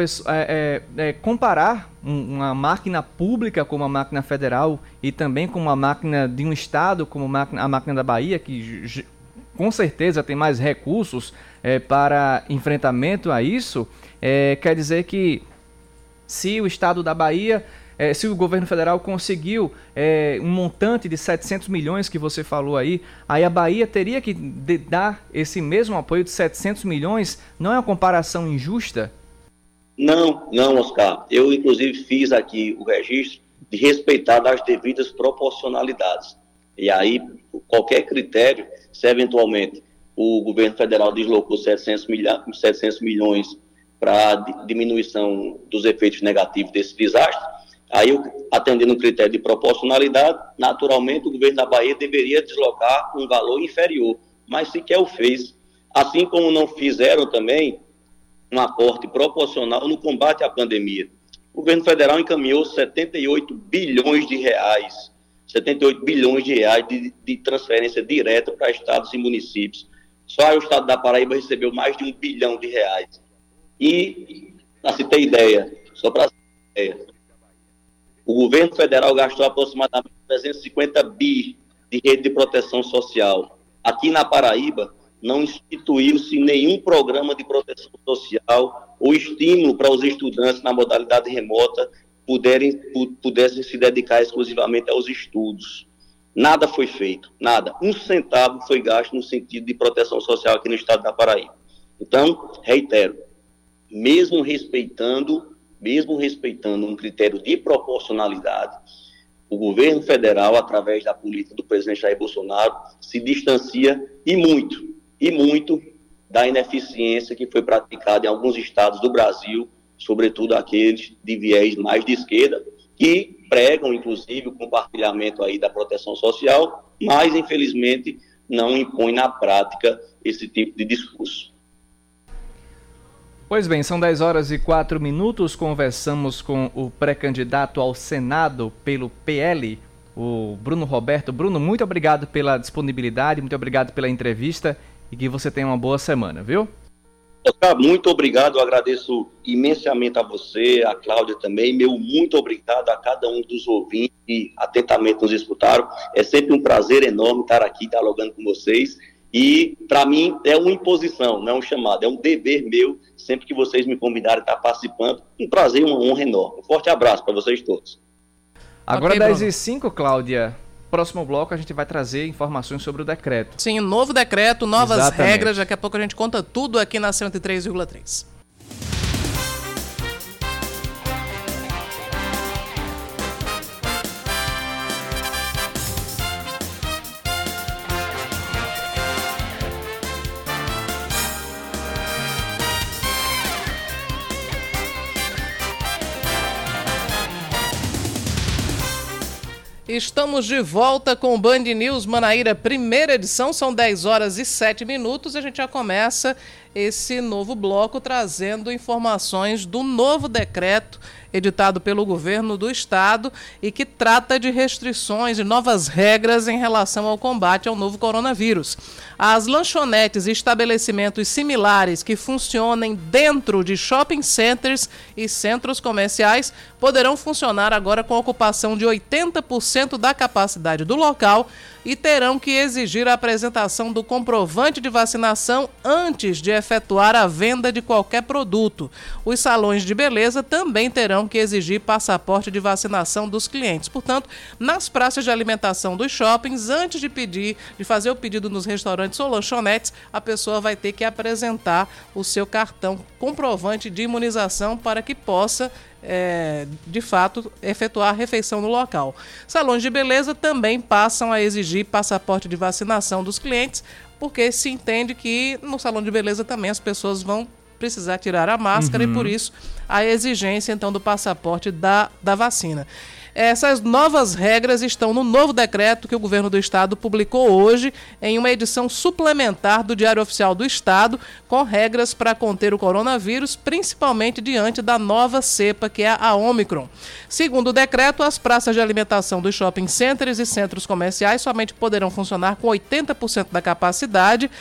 B: comparar uma máquina pública como a máquina federal e também com uma máquina de um estado como a máquina da Bahia, que com certeza tem mais recursos para enfrentamento a isso? Quer dizer que se o estado da Bahia, se o governo federal conseguiu um montante de 700 milhões que você falou aí a Bahia teria que dar esse mesmo apoio de 700 milhões? Não é uma comparação injusta?
E: Não, Oscar. Eu, inclusive, fiz aqui o registro de respeitar as devidas proporcionalidades. E aí, qualquer critério, se eventualmente o governo federal deslocou 700 milhões para diminuição dos efeitos negativos desse desastre, aí, atendendo um critério de proporcionalidade, naturalmente o governo da Bahia deveria deslocar um valor inferior, mas sequer o fez. Assim como não fizeram também um aporte proporcional no combate à pandemia. O governo federal encaminhou 78 bilhões de reais de transferência direta para estados e municípios. Só o estado da Paraíba recebeu mais de R$1 bilhão. E, para se ter ideia, o governo federal gastou aproximadamente 350 bi de rede de proteção social. Aqui na Paraíba, não instituiu-se nenhum programa de proteção social ou estímulo para os estudantes na modalidade remota pudessem se dedicar exclusivamente aos estudos. Nada foi feito, nada. 1 centavo foi gasto no sentido de proteção social aqui no estado da Paraíba. Então, reitero, mesmo respeitando um critério de proporcionalidade, o governo federal, através da política do presidente Jair Bolsonaro, se distancia e muito da ineficiência que foi praticada em alguns estados do Brasil, sobretudo aqueles de viés mais de esquerda, que pregam, inclusive, o compartilhamento aí da proteção social, mas, infelizmente, não impõe na prática esse tipo de discurso.
B: Pois bem, são 10h04, conversamos com o pré-candidato ao Senado pelo PL, o Bruno Roberto. Bruno, muito obrigado pela disponibilidade, muito obrigado pela entrevista e que você tenha uma boa semana, viu?
E: Muito obrigado, eu agradeço imensamente a você, a Cláudia também, meu muito obrigado a cada um dos ouvintes que atentamente nos escutaram. É sempre um prazer enorme estar aqui dialogando com vocês e, para mim, é uma imposição, não é um chamado, é um dever meu, sempre que vocês me convidarem a estar participando. Um prazer e uma honra enorme. Um forte abraço para vocês todos.
B: Agora, 10h05, Cláudia. Próximo bloco a gente vai trazer informações sobre o decreto.
C: Sim, novo decreto, novas
B: Exatamente.
C: regras. Daqui a pouco a gente conta tudo aqui na 103,3. Estamos de volta com o Band News Manaíra, primeira edição, são 10h07. A gente já começa esse novo bloco trazendo informações do novo decreto editado pelo governo do estado e que trata de restrições e novas regras em relação ao combate ao novo coronavírus. As lanchonetes e estabelecimentos similares que funcionem dentro de shopping centers e centros comerciais poderão funcionar agora com ocupação de 80% da capacidade do local e terão que exigir a apresentação do comprovante de vacinação antes de efetuar a venda de qualquer produto. Os salões de beleza também terão que exigir passaporte de vacinação dos clientes. Portanto, nas praças de alimentação dos shoppings, antes de fazer o pedido nos restaurantes ou lanchonetes, a pessoa vai ter que apresentar o seu cartão comprovante de imunização para que possa de fato, efetuar a refeição no local. Salões de beleza também passam a exigir passaporte de vacinação dos clientes, porque se entende que no salão de beleza também as pessoas vão precisar tirar a máscara e por isso a exigência então do passaporte da vacina. Essas novas regras estão no novo decreto que o governo do estado publicou hoje em uma edição suplementar do Diário Oficial do Estado, com regras para conter o coronavírus, principalmente diante da nova cepa, que é a Ômicron. Segundo o decreto, as praças de alimentação dos shopping centers e centros comerciais somente poderão funcionar com 80% da capacidade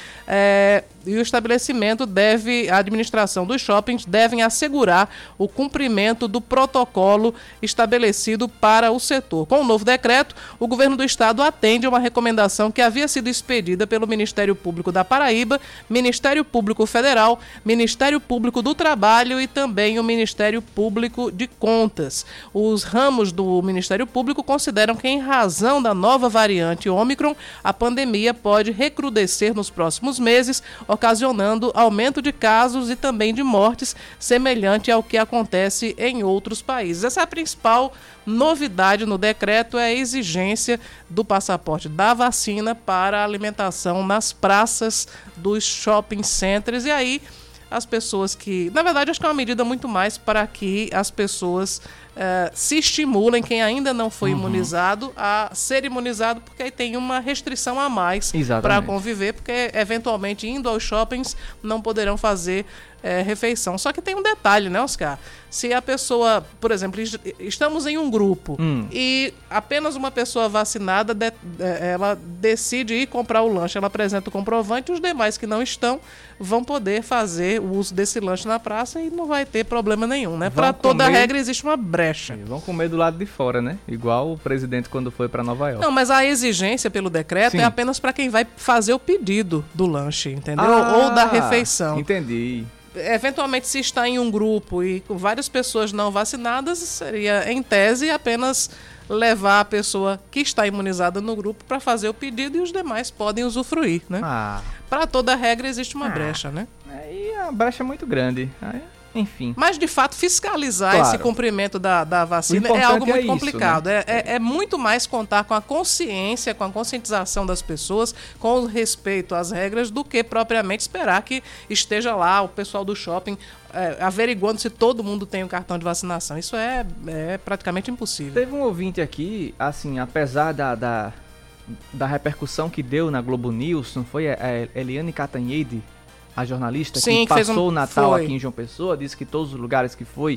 C: e o estabelecimento a administração dos shoppings devem assegurar o cumprimento do protocolo estabelecido para o setor. Com o novo decreto, o governo do estado atende a uma recomendação que havia sido expedida pelo Ministério Público da Paraíba, Ministério Público Federal, Ministério Público do Trabalho e também o Ministério Público de Contas. Os ramos do Ministério Público consideram que, em razão da nova variante Ômicron, a pandemia pode recrudescer nos próximos meses, ocasionando aumento de casos e também de mortes, semelhante ao que acontece em outros países. Essa é a principal novidade no decreto, é a exigência do passaporte da vacina para a alimentação nas praças dos shopping centers. E aí as pessoas que... Na verdade, acho que é uma medida muito mais para que as pessoas se estimulem, quem ainda não foi imunizado, a ser imunizado, porque aí tem uma restrição a mais para conviver, porque eventualmente indo aos shoppings não poderão fazer refeição. Só que tem um detalhe, né, Oscar? Se a pessoa, por exemplo, estamos em um grupo e apenas uma pessoa vacinada, ela decide ir comprar o lanche, ela apresenta o comprovante, os demais que não estão vão poder fazer o uso desse lanche na praça e não vai ter problema nenhum, né? Para toda regra existe uma brecha.
B: Vão comer do lado de fora, né? Igual o presidente quando foi para Nova York.
C: Não, mas a exigência pelo decreto é apenas para quem vai fazer o pedido do lanche, entendeu? Ou da refeição.
B: Entendi.
C: Eventualmente, se está em um grupo e com várias pessoas não vacinadas, seria, em tese, apenas levar a pessoa que está imunizada no grupo para fazer o pedido e os demais podem usufruir, né? Para toda regra existe uma brecha, né?
B: E a brecha é muito grande. Enfim.
C: Mas, de fato, fiscalizar esse cumprimento da vacina é algo muito complicado.
B: Né?
C: É muito mais contar com a consciência, com a conscientização das pessoas, com o respeito às regras, do que propriamente esperar que esteja lá o pessoal do shopping averiguando se todo mundo tem o cartão de vacinação. Isso é praticamente impossível.
B: Teve um ouvinte aqui, assim, apesar da repercussão que deu na Globo News, não foi a Eliane Catanhede, a jornalista que passou o Natal aqui em João Pessoa, disse que todos os lugares que foi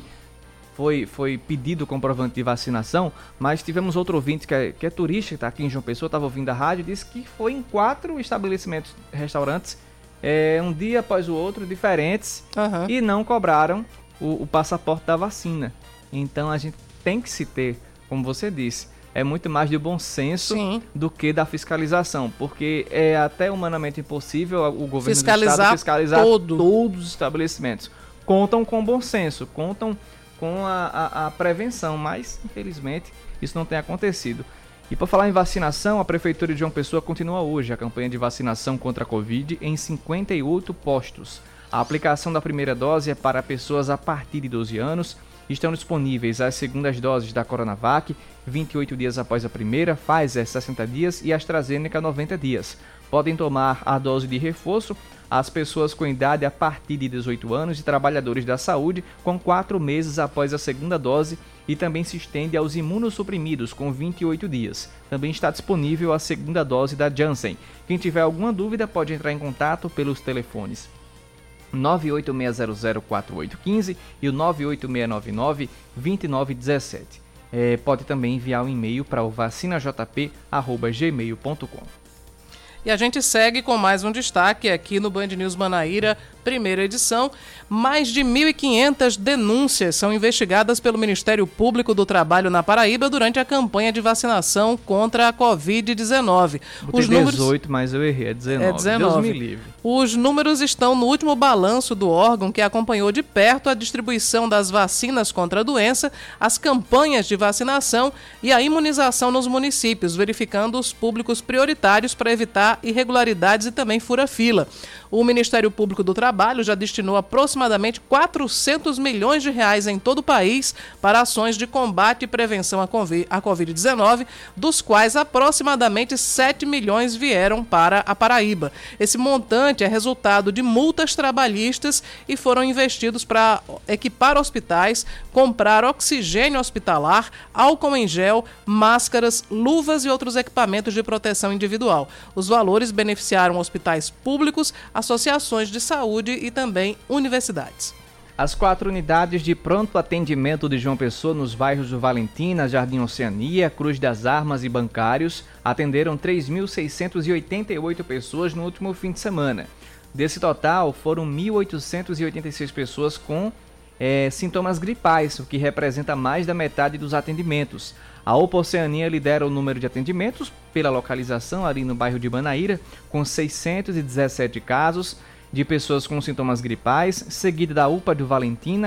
B: pedido comprovante de vacinação, mas tivemos outro ouvinte que é turista, que está aqui em João Pessoa, estava ouvindo a rádio, disse que foi em 4 estabelecimentos, restaurantes, um dia após o outro, diferentes, e não cobraram o passaporte da vacina. Então a gente tem que se ter, como você disse, é muito mais de bom senso do que da fiscalização, porque é até humanamente impossível o governo do estado fiscalizar todos os estabelecimentos. Contam com bom senso, contam com a prevenção, mas infelizmente isso não tem acontecido. E por falar em vacinação, a Prefeitura de João Pessoa continua hoje a campanha de vacinação contra a Covid em 58 postos. A aplicação da primeira dose é para pessoas a partir de 12 anos. Estão disponíveis as segundas doses da Coronavac, 28 dias após a primeira, Pfizer 60 dias e AstraZeneca 90 dias. Podem tomar a dose de reforço as pessoas com idade a partir de 18 anos e trabalhadores da saúde com 4 meses após a segunda dose e também se estende aos imunossuprimidos com 28 dias. Também está disponível a segunda dose da Janssen. Quem tiver alguma dúvida pode entrar em contato pelos telefones 986004815 e o 98699-2917. Pode também enviar um e-mail para o vacinajp@gmail.com.
C: E a gente segue com mais um destaque aqui no Band News Manaíra, primeira edição. Mais de 1.500 denúncias são investigadas pelo Ministério Público do Trabalho na Paraíba durante a campanha de vacinação contra a Covid-19.
B: Os números... 18, mas eu errei, é 19.
C: É 19.
B: Deus me livre.
C: Os números estão no último balanço do órgão que acompanhou de perto a distribuição das vacinas contra a doença, as campanhas de vacinação e a imunização nos municípios, verificando os públicos prioritários para evitar irregularidades e também fura-fila. O Ministério Público do Trabalho já destinou aproximadamente 400 milhões de reais em todo o país para ações de combate e prevenção à Covid-19, dos quais aproximadamente 7 milhões vieram para a Paraíba. Esse montante é resultado de multas trabalhistas e foram investidos para equipar hospitais, comprar oxigênio hospitalar, álcool em gel, máscaras, luvas e outros equipamentos de proteção individual. Os valores beneficiaram hospitais públicos, associações de saúde e também universidades.
B: As 4 unidades de pronto atendimento de João Pessoa nos bairros do Valentina, Jardim Oceania, Cruz das Armas e Bancários atenderam 3.688 pessoas no último fim de semana. Desse total, foram 1.886 pessoas com sintomas gripais, o que representa mais da metade dos atendimentos. A UPA Oceania lidera o número de atendimentos pela localização ali no bairro de Manaíra, com 617 casos de pessoas com sintomas gripais, seguida da UPA do Valentina,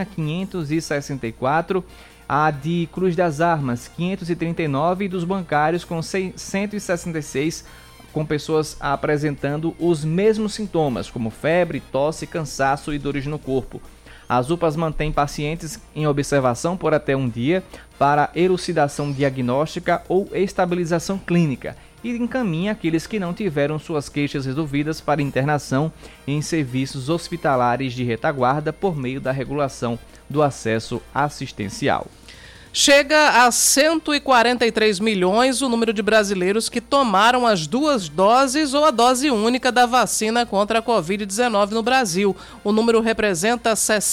B: 564, a de Cruz das Armas, 539 e dos Bancários, com 166, com pessoas apresentando os mesmos sintomas, como febre, tosse, cansaço e dores no corpo. As UPAs mantêm pacientes em observação por até um dia para elucidação diagnóstica ou estabilização clínica e encaminha aqueles que não tiveram suas queixas resolvidas para internação em serviços hospitalares de retaguarda por meio da regulação do acesso assistencial.
C: Chega a 143 milhões o número de brasileiros que tomaram as 2 doses ou a dose única da vacina contra a Covid-19 no Brasil. O número representa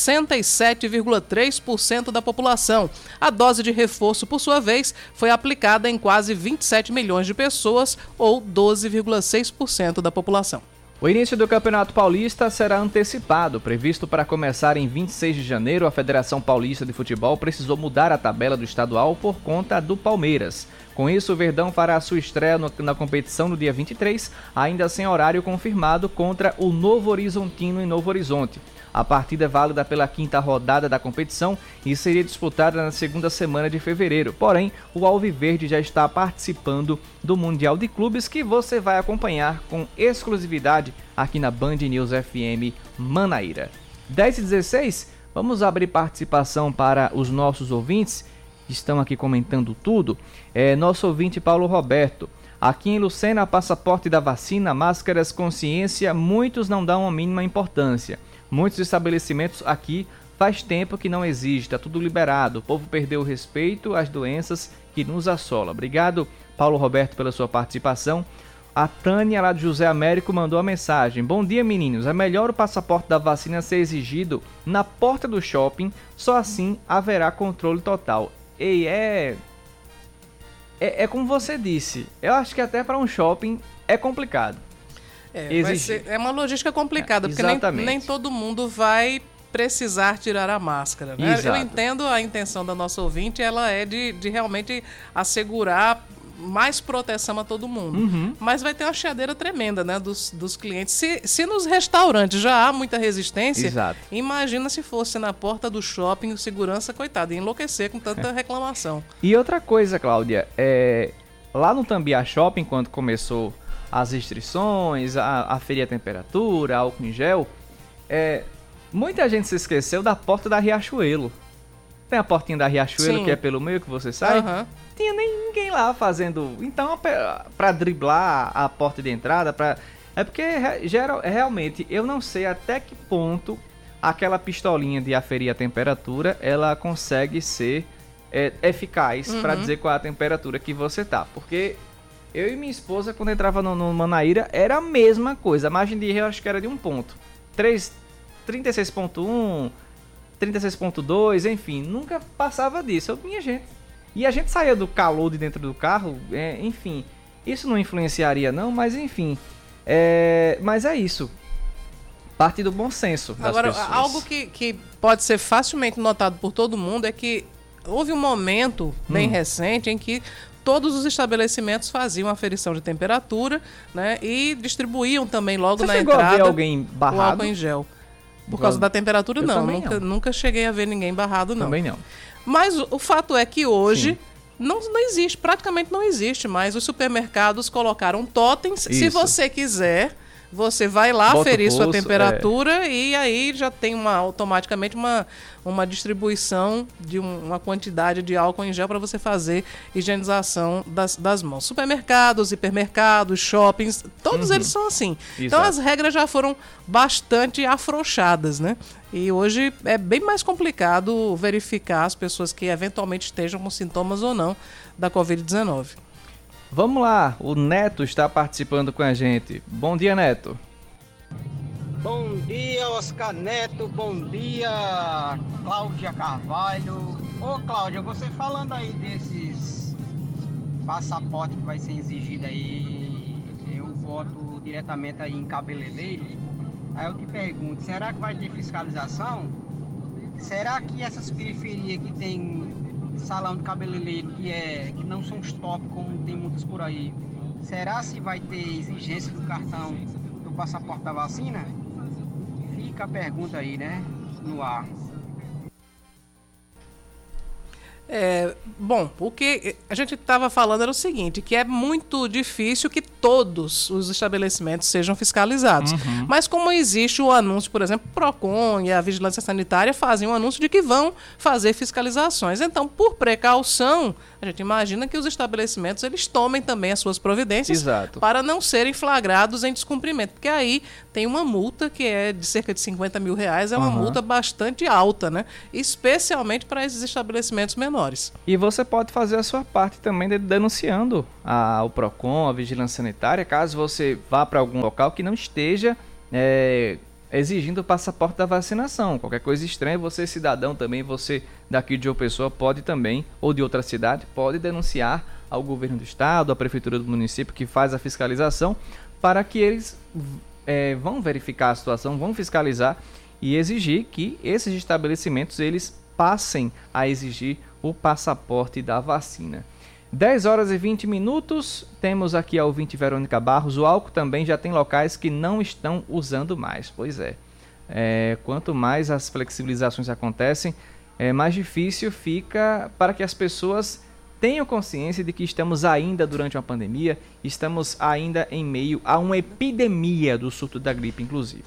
C: 67,3% da população. A dose de reforço, por sua vez, foi aplicada em quase 27 milhões de pessoas, ou 12,6% da população.
B: O início do Campeonato Paulista será antecipado. Previsto para começar em 26 de janeiro, a Federação Paulista de Futebol precisou mudar a tabela do estadual por conta do Palmeiras. Com isso, o Verdão fará sua estreia na competição no dia 23, ainda sem horário confirmado, contra o Novo Horizontino em Novo Horizonte. A partida é válida pela 5ª rodada da competição e seria disputada na 2ª semana de fevereiro. Porém, o Alviverde já está participando do Mundial de Clubes, que você vai acompanhar com exclusividade aqui na Band News FM Manaíra. 10h16, vamos abrir participação para os nossos ouvintes, que estão aqui comentando tudo. Nosso ouvinte Paulo Roberto. Aqui em Lucena, passaporte da vacina, máscaras, consciência, muitos não dão a mínima importância. Muitos estabelecimentos aqui faz tempo que não existe, está tudo liberado. O povo perdeu o respeito às doenças que nos assolam. Obrigado, Paulo Roberto, pela sua participação. A Tânia, lá de José Américo, mandou a mensagem. Bom dia, meninos. É melhor o passaporte da vacina ser exigido na porta do shopping, só assim haverá controle total. E é como você disse, eu acho que até para um shopping é complicado.
C: É uma logística complicada, porque nem todo mundo vai precisar tirar a máscara, né? Eu entendo a intenção da nossa ouvinte, ela é de realmente assegurar mais proteção a todo mundo. Mas vai ter uma chiadeira tremenda, né, dos clientes. Se nos restaurantes já há muita resistência, imagina se fosse na porta do shopping, o segurança, coitado, ia enlouquecer com tanta reclamação.
B: E outra coisa, Cláudia, lá no Tambiá Shopping, quando começou as restrições, aferir a temperatura, álcool em gel, muita gente se esqueceu da porta da Riachuelo. Tem a portinha da Riachuelo, que é pelo meio que você sai. Tinha nem ninguém lá fazendo. Então, pra driblar a porta de entrada, é porque realmente eu não sei até que ponto aquela pistolinha de aferir a temperatura ela consegue ser eficaz para dizer qual é a temperatura que você tá. Porque eu e minha esposa, quando entrava no Manaíra, era a mesma coisa. A margem de erro eu acho que era de 1 ponto. 36.1, 36.2, enfim, nunca passava disso. Minha gente. E a gente saía do calor de dentro do carro, enfim, isso não influenciaria não, mas enfim, mas é isso. Parte do bom senso das
C: Agora,
B: pessoas.
C: algo que pode ser facilmente notado por todo mundo é que houve um momento bem recente em que todos os estabelecimentos faziam aferição de temperatura, né, e distribuíam também logo na entrada
B: a ver alguém barrado?
C: o álcool em gel. Por causa da temperatura, não. Nunca cheguei a ver ninguém barrado, não.
B: Também não.
C: Mas o fato é que hoje não existe, praticamente não existe mais. Os supermercados colocaram totens.
B: Isso.
C: Se você quiser, você vai lá
B: Bota
C: aferir
B: o
C: sua
B: pulso,
C: temperatura e aí já tem automaticamente uma distribuição de uma quantidade de álcool em gel para você fazer higienização das mãos. Supermercados, hipermercados, shoppings, todos eles são assim.
B: Exato.
C: Então as regras já foram bastante afrouxadas, né? E hoje é bem mais complicado verificar as pessoas que eventualmente estejam com sintomas ou não da Covid-19.
B: Vamos lá, o Neto está participando com a gente. Bom dia, Neto.
F: Bom dia, Oscar Neto. Bom dia, Cláudia Carvalho. Ô, Cláudia, você falando aí desses passaportes que vai ser exigido aí, eu voto diretamente aí em cabeleireiro. Aí eu te pergunto, será que vai ter fiscalização? Será que essas periferias que tem salão de cabeleireiro que não são top como tem muitas por aí, será se vai ter exigência do cartão do passaporte da vacina? Fica a pergunta aí, né, no ar.
C: Bom, o que a gente estava falando era o seguinte, que é muito difícil que todos os estabelecimentos sejam fiscalizados. Mas como existe o anúncio, por exemplo, o Procon e a Vigilância Sanitária fazem um anúncio de que vão fazer fiscalizações. Então, por precaução, a gente imagina que os estabelecimentos eles tomem também as suas providências.
B: Exato.
C: Para não serem flagrados em descumprimento. Porque aí tem uma multa que é de cerca de 50 mil reais, é uma multa bastante alta, né? Especialmente para esses estabelecimentos menores.
B: E você pode fazer a sua parte também denunciando ao Procon, a Vigilância Sanitária, caso você vá para algum local que não esteja exigindo o passaporte da vacinação. Qualquer coisa estranha, você cidadão também, você daqui de João Pessoa pode também, ou de outra cidade, pode denunciar ao governo do estado, à prefeitura do município que faz a fiscalização, para que eles vão verificar a situação, vão fiscalizar e exigir que esses estabelecimentos eles passem a exigir o passaporte da vacina. 10 horas e 20 minutos, temos aqui a ouvinte Verônica Barros. O álcool também já tem locais que não estão usando mais. Pois quanto mais as flexibilizações acontecem, mais difícil fica para que as pessoas tenham consciência de que estamos ainda durante uma pandemia, estamos ainda em meio a uma epidemia do surto da gripe, inclusive.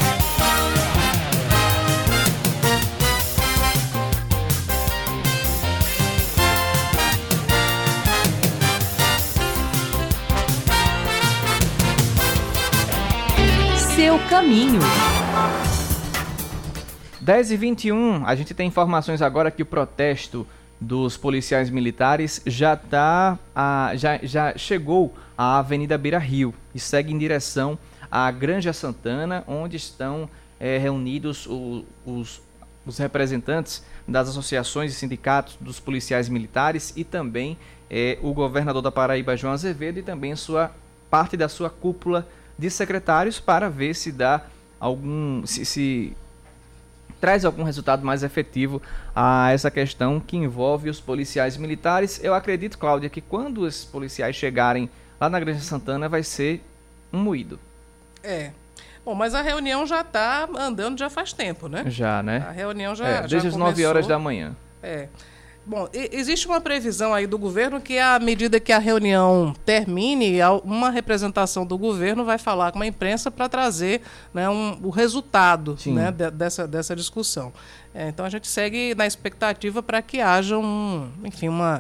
A: Seu caminho.
B: 10h21, a gente tem informações agora que o protesto dos policiais militares já chegou à Avenida Beira Rio e segue em direção à Granja Santana, onde estão reunidos os representantes das associações e sindicatos dos policiais militares e também o governador da Paraíba, João Azevedo, e também parte da sua cúpula de secretários para ver se dá se traz algum resultado mais efetivo a essa questão que envolve os policiais militares. Eu acredito, Cláudia, que quando os policiais chegarem lá na Granja Santana vai ser um moído.
C: Bom, mas a reunião já está andando já faz tempo, né?
B: Já, né?
C: A reunião já
B: desde as 9 horas da manhã.
C: Bom, existe uma previsão aí do governo que à medida que a reunião termine, uma representação do governo vai falar com a imprensa para trazer, né, o resultado, né, dessa discussão. Então a gente segue na expectativa para que haja uma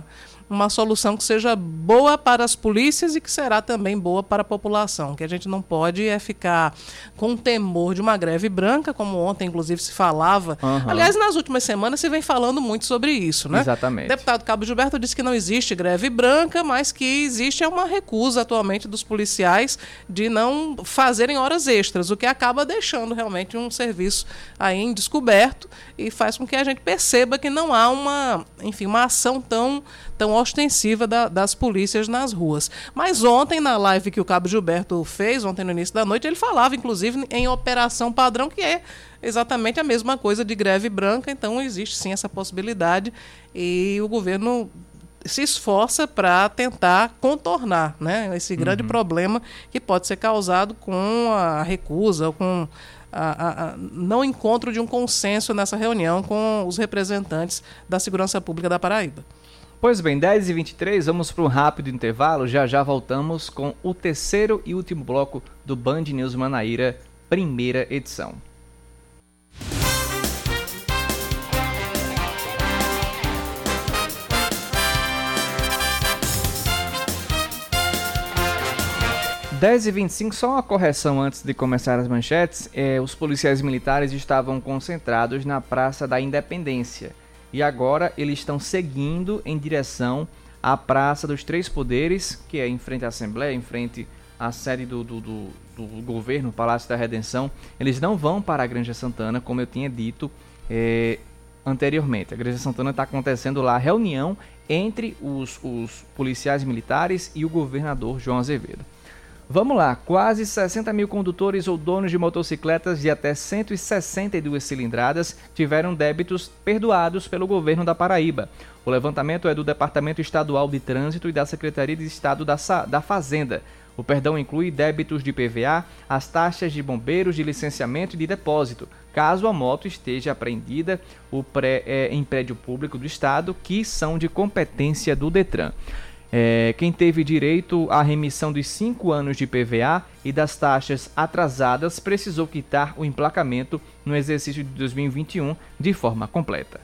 C: uma solução que seja boa para as polícias e que será também boa para a população. O que a gente não pode é ficar com temor de uma greve branca, como ontem, inclusive, se falava. Aliás, nas últimas semanas se vem falando muito sobre isso, né?
B: Exatamente.
C: O deputado Cabo Gilberto disse que não existe greve branca, mas que existe uma recusa atualmente dos policiais de não fazerem horas extras, o que acaba deixando realmente um serviço aí em descoberto e faz com que a gente perceba que não há uma ação tão ostensiva das polícias nas ruas. Mas ontem, na live que o Cabo Gilberto fez, ontem no início da noite, ele falava, inclusive, em operação padrão, que é exatamente a mesma coisa de greve branca, então existe sim essa possibilidade e o governo se esforça para tentar contornar, né, esse grande problema que pode ser causado com a recusa ou com não encontro de um consenso nessa reunião com os representantes da Segurança Pública da Paraíba.
B: Pois bem, 10h23, vamos para um rápido intervalo, já voltamos com o terceiro e último bloco do Band News Manaíra, primeira edição. Dez e 25, só uma correção antes de começar as manchetes. Os policiais militares estavam concentrados na Praça da Independência e agora eles estão seguindo em direção à Praça dos Três Poderes, que é em frente à Assembleia, em frente à sede do governo, Palácio da Redenção. Eles não vão para a Granja Santana, como eu tinha dito anteriormente. A Granja Santana está acontecendo lá a reunião entre os policiais militares e o governador João Azevedo. Vamos lá, quase 60 mil condutores ou donos de motocicletas de até 162 cilindradas tiveram débitos perdoados pelo governo da Paraíba. O levantamento é do Departamento Estadual de Trânsito e da Secretaria de Estado da Fazenda. O perdão inclui débitos de PVA, as taxas de bombeiros, de licenciamento e de depósito, caso a moto esteja apreendida em prédio público do Estado, que são de competência do Detran. Quem teve direito à remissão dos 5 anos de PVA e das taxas atrasadas precisou quitar o emplacamento no exercício de 2021 de forma completa.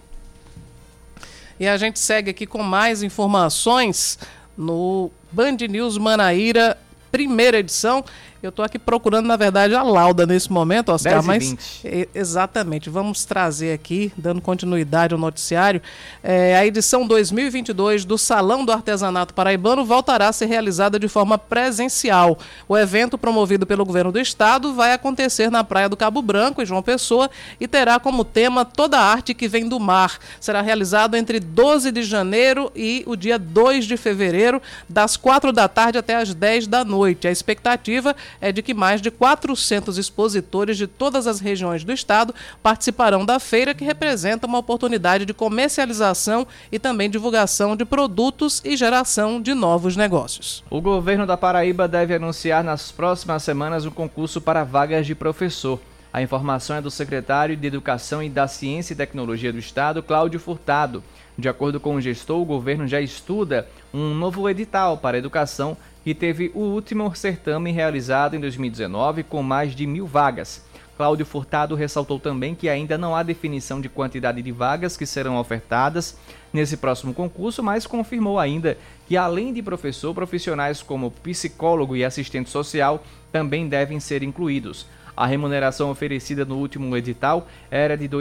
C: E a gente segue aqui com mais informações no Band News Manaíra, primeira edição. Eu estou aqui procurando, na verdade, a lauda nesse momento, Oscar, mas exatamente, vamos trazer aqui, dando continuidade ao noticiário, a edição 2022 do Salão do Artesanato Paraibano voltará a ser realizada de forma presencial. O evento, promovido pelo governo do estado, vai acontecer na Praia do Cabo Branco, em João Pessoa, e terá como tema Toda a Arte que Vem do Mar. Será realizado entre 12 de janeiro e o dia 2 de fevereiro, das 4 da tarde até as 10 da noite. A expectativa é de que mais de 400 expositores de todas as regiões do estado participarão da feira, que representa uma oportunidade de comercialização e também divulgação de produtos e geração de novos negócios.
B: O governo da Paraíba deve anunciar nas próximas semanas um concurso para vagas de professor. A informação é do secretário de Educação e da Ciência e Tecnologia do Estado, Cláudio Furtado. De acordo com o gestor, o governo já estuda um novo edital para a educação que teve o último certame realizado em 2019 com mais de 1.000 vagas. Cláudio Furtado ressaltou também que ainda não há definição de quantidade de vagas que serão ofertadas nesse próximo concurso, mas confirmou ainda que, além de professor, profissionais como psicólogo e assistente social também devem ser incluídos. A remuneração oferecida no último edital era de R$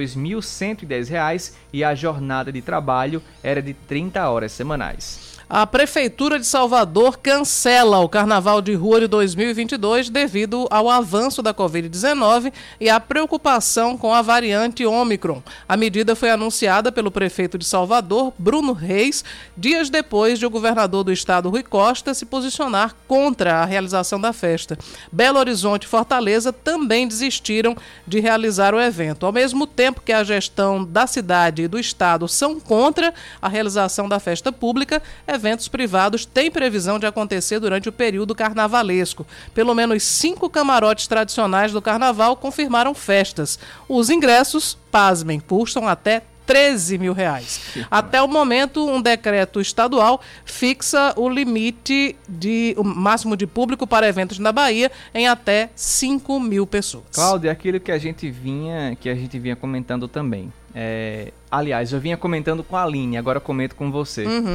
B: 2.110 e a jornada de trabalho era de 30 horas semanais.
C: A Prefeitura de Salvador cancela o Carnaval de Rua de 2022 devido ao avanço da Covid-19 e à preocupação com a variante Ômicron. A medida foi anunciada pelo prefeito de Salvador, Bruno Reis, dias depois de o governador do estado, Rui Costa, se posicionar contra a realização da festa. Belo Horizonte e Fortaleza também desistiram de realizar o evento. Ao mesmo tempo que a gestão da cidade e do estado são contra a realização da festa pública, eventos privados têm previsão de acontecer durante o período carnavalesco. Pelo menos 5 camarotes tradicionais do carnaval confirmaram festas. Os ingressos, pasmem, custam até R$13 mil. Até o momento, um decreto estadual fixa o limite o máximo de público para eventos na Bahia em até 5 mil pessoas.
B: Cláudio, é aquilo que a gente vinha comentando também. Aliás, eu vinha comentando com a Aline, agora eu comento com você.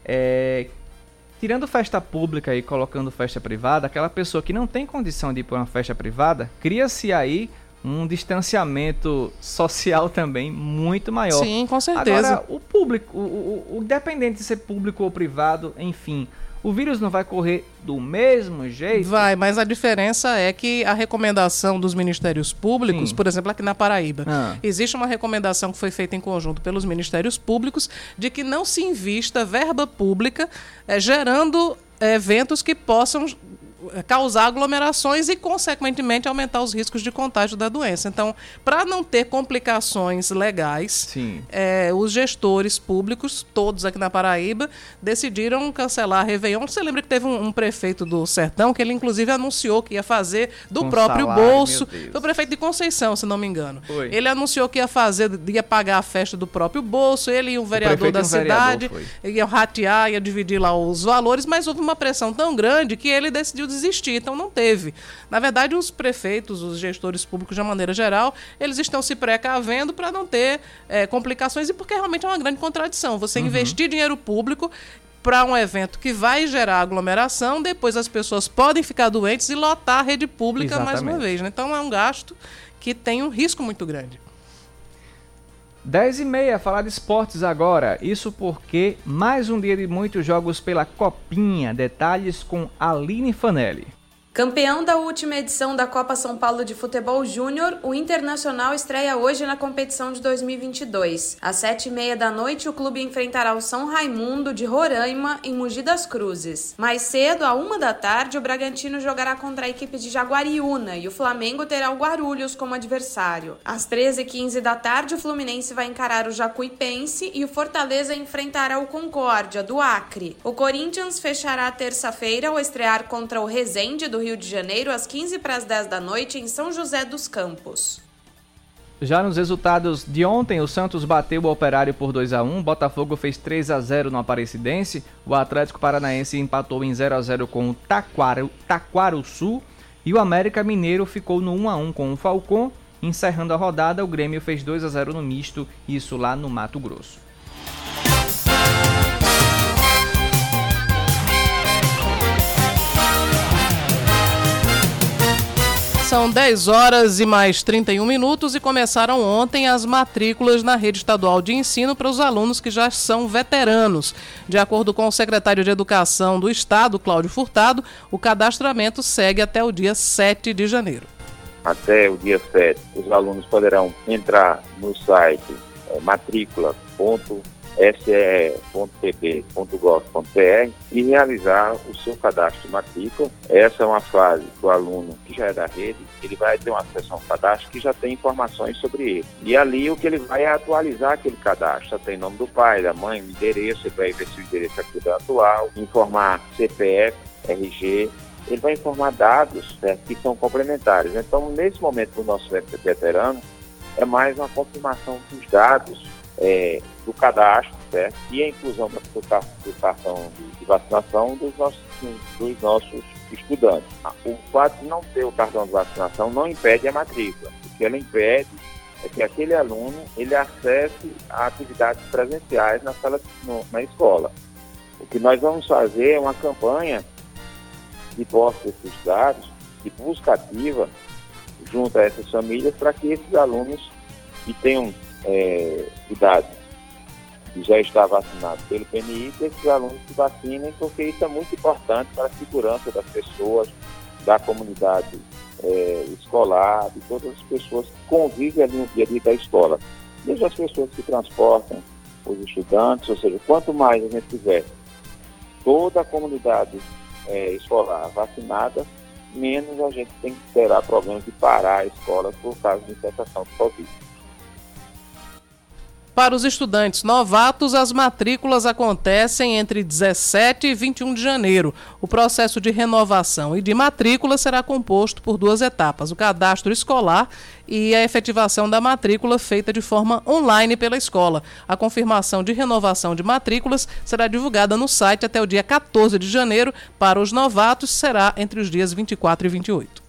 B: tirando festa pública e colocando festa privada, aquela pessoa que não tem condição de ir para uma festa privada, cria-se aí um distanciamento social também muito maior.
C: Sim, com certeza.
B: Agora, o público, o independente de ser público ou privado, enfim, o vírus não vai correr do mesmo jeito?
C: Vai, mas a diferença é que a recomendação dos ministérios públicos,
B: Sim.
C: por exemplo, aqui na Paraíba, existe uma recomendação que foi feita em conjunto pelos ministérios públicos de que não se invista verba pública gerando eventos que possam causar aglomerações e, consequentemente, aumentar os riscos de contágio da doença. Então, para não ter complicações legais, os gestores públicos, todos aqui na Paraíba, decidiram cancelar a Réveillon. Você lembra que teve um prefeito do Sertão que ele, inclusive, anunciou que ia fazer do próprio bolso. Foi o prefeito de Conceição, se não me engano.
B: Foi.
C: Ele anunciou que ia pagar a festa do próprio bolso, ele e o vereador da cidade iam ratear, ia dividir lá os valores, mas houve uma pressão tão grande que ele decidiu desistir, então não teve. Na verdade, os prefeitos, os gestores públicos, de uma maneira geral, eles estão se precavendo para não ter complicações, e porque realmente é uma grande contradição. Você investir dinheiro público para um evento que vai gerar aglomeração, depois as pessoas podem ficar doentes e lotar a rede pública mais uma vez, né? Então é um gasto que tem um risco muito grande.
B: 10h30, falar de esportes agora. Isso porque mais um dia de muitos jogos pela Copinha. Detalhes com Aline Fanelli.
G: Campeão da última edição da Copa São Paulo de Futebol Júnior, o Internacional estreia hoje na competição de 2022. Às 7h30 da noite, o clube enfrentará o São Raimundo de Roraima, em Mogi das Cruzes. Mais cedo, à 1h da tarde, o Bragantino jogará contra a equipe de Jaguariúna e o Flamengo terá o Guarulhos como adversário. Às 13h15 da tarde, o Fluminense vai encarar o Jacuipense e o Fortaleza enfrentará o Concórdia, do Acre. O Corinthians fechará a terça-feira ao estrear contra o Resende, do Rio de Janeiro, às 15h10 da noite, em São José dos Campos.
B: Já nos resultados de ontem, o Santos bateu o Operário por 2-1, Botafogo fez 3-0 no Aparecidense, o Atlético Paranaense empatou em 0-0 com o Taquaruçu e o América Mineiro ficou no 1-1 com o Falcão. Encerrando a rodada, o Grêmio fez 2-0 no misto, isso lá no Mato Grosso.
C: São 10 horas e mais 31 minutos e começaram ontem as matrículas na rede estadual de ensino para os alunos que já são veteranos. De acordo com o secretário de Educação do Estado, Cláudio Furtado, o cadastramento segue até o dia 7 de janeiro.
H: Até o dia 7, os alunos poderão entrar no site matrícula.sce.pb.gov.br e realizar o seu cadastro de matrícula. Essa é uma fase que o aluno que já é da rede, ele vai ter uma acesso a um cadastro que já tem informações sobre ele. E ali o que ele vai é atualizar aquele cadastro. Já tem nome do pai, da mãe, o endereço, ele vai ver se o endereço é aquele atual, informar CPF, RG, ele vai informar dados, certo, que são complementares. Então, nesse momento do nosso veterano, é mais uma confirmação dos dados do cadastro, certo? E a inclusão do cartão de vacinação dos nossos estudantes. O fato de não ter o cartão de vacinação não impede a matrícula. O que ela impede é que aquele aluno ele acesse a atividades presenciais na escola. O que nós vamos fazer é uma campanha de posse desses dados, de busca ativa, junto a essas famílias, para que esses alunos que tenham idade de já estar vacinado pelo PNI, que esses alunos se vacinem, porque isso é muito importante para a segurança das pessoas, da comunidade escolar, de todas as pessoas que convivem ali no dia a dia da escola. Desde as pessoas que transportam os estudantes, ou seja, quanto mais a gente tiver toda a comunidade escolar vacinada, menos a gente tem que terá problemas de parar a escola por causa de infectação de Covid.
C: Para os estudantes novatos, as matrículas acontecem entre 17 e 21 de janeiro. O processo de renovação e de matrícula será composto por 2 etapas: o cadastro escolar e a efetivação da matrícula feita de forma online pela escola. A confirmação de renovação de matrículas será divulgada no site até o dia 14 de janeiro. Para os novatos, será entre os dias 24 e 28.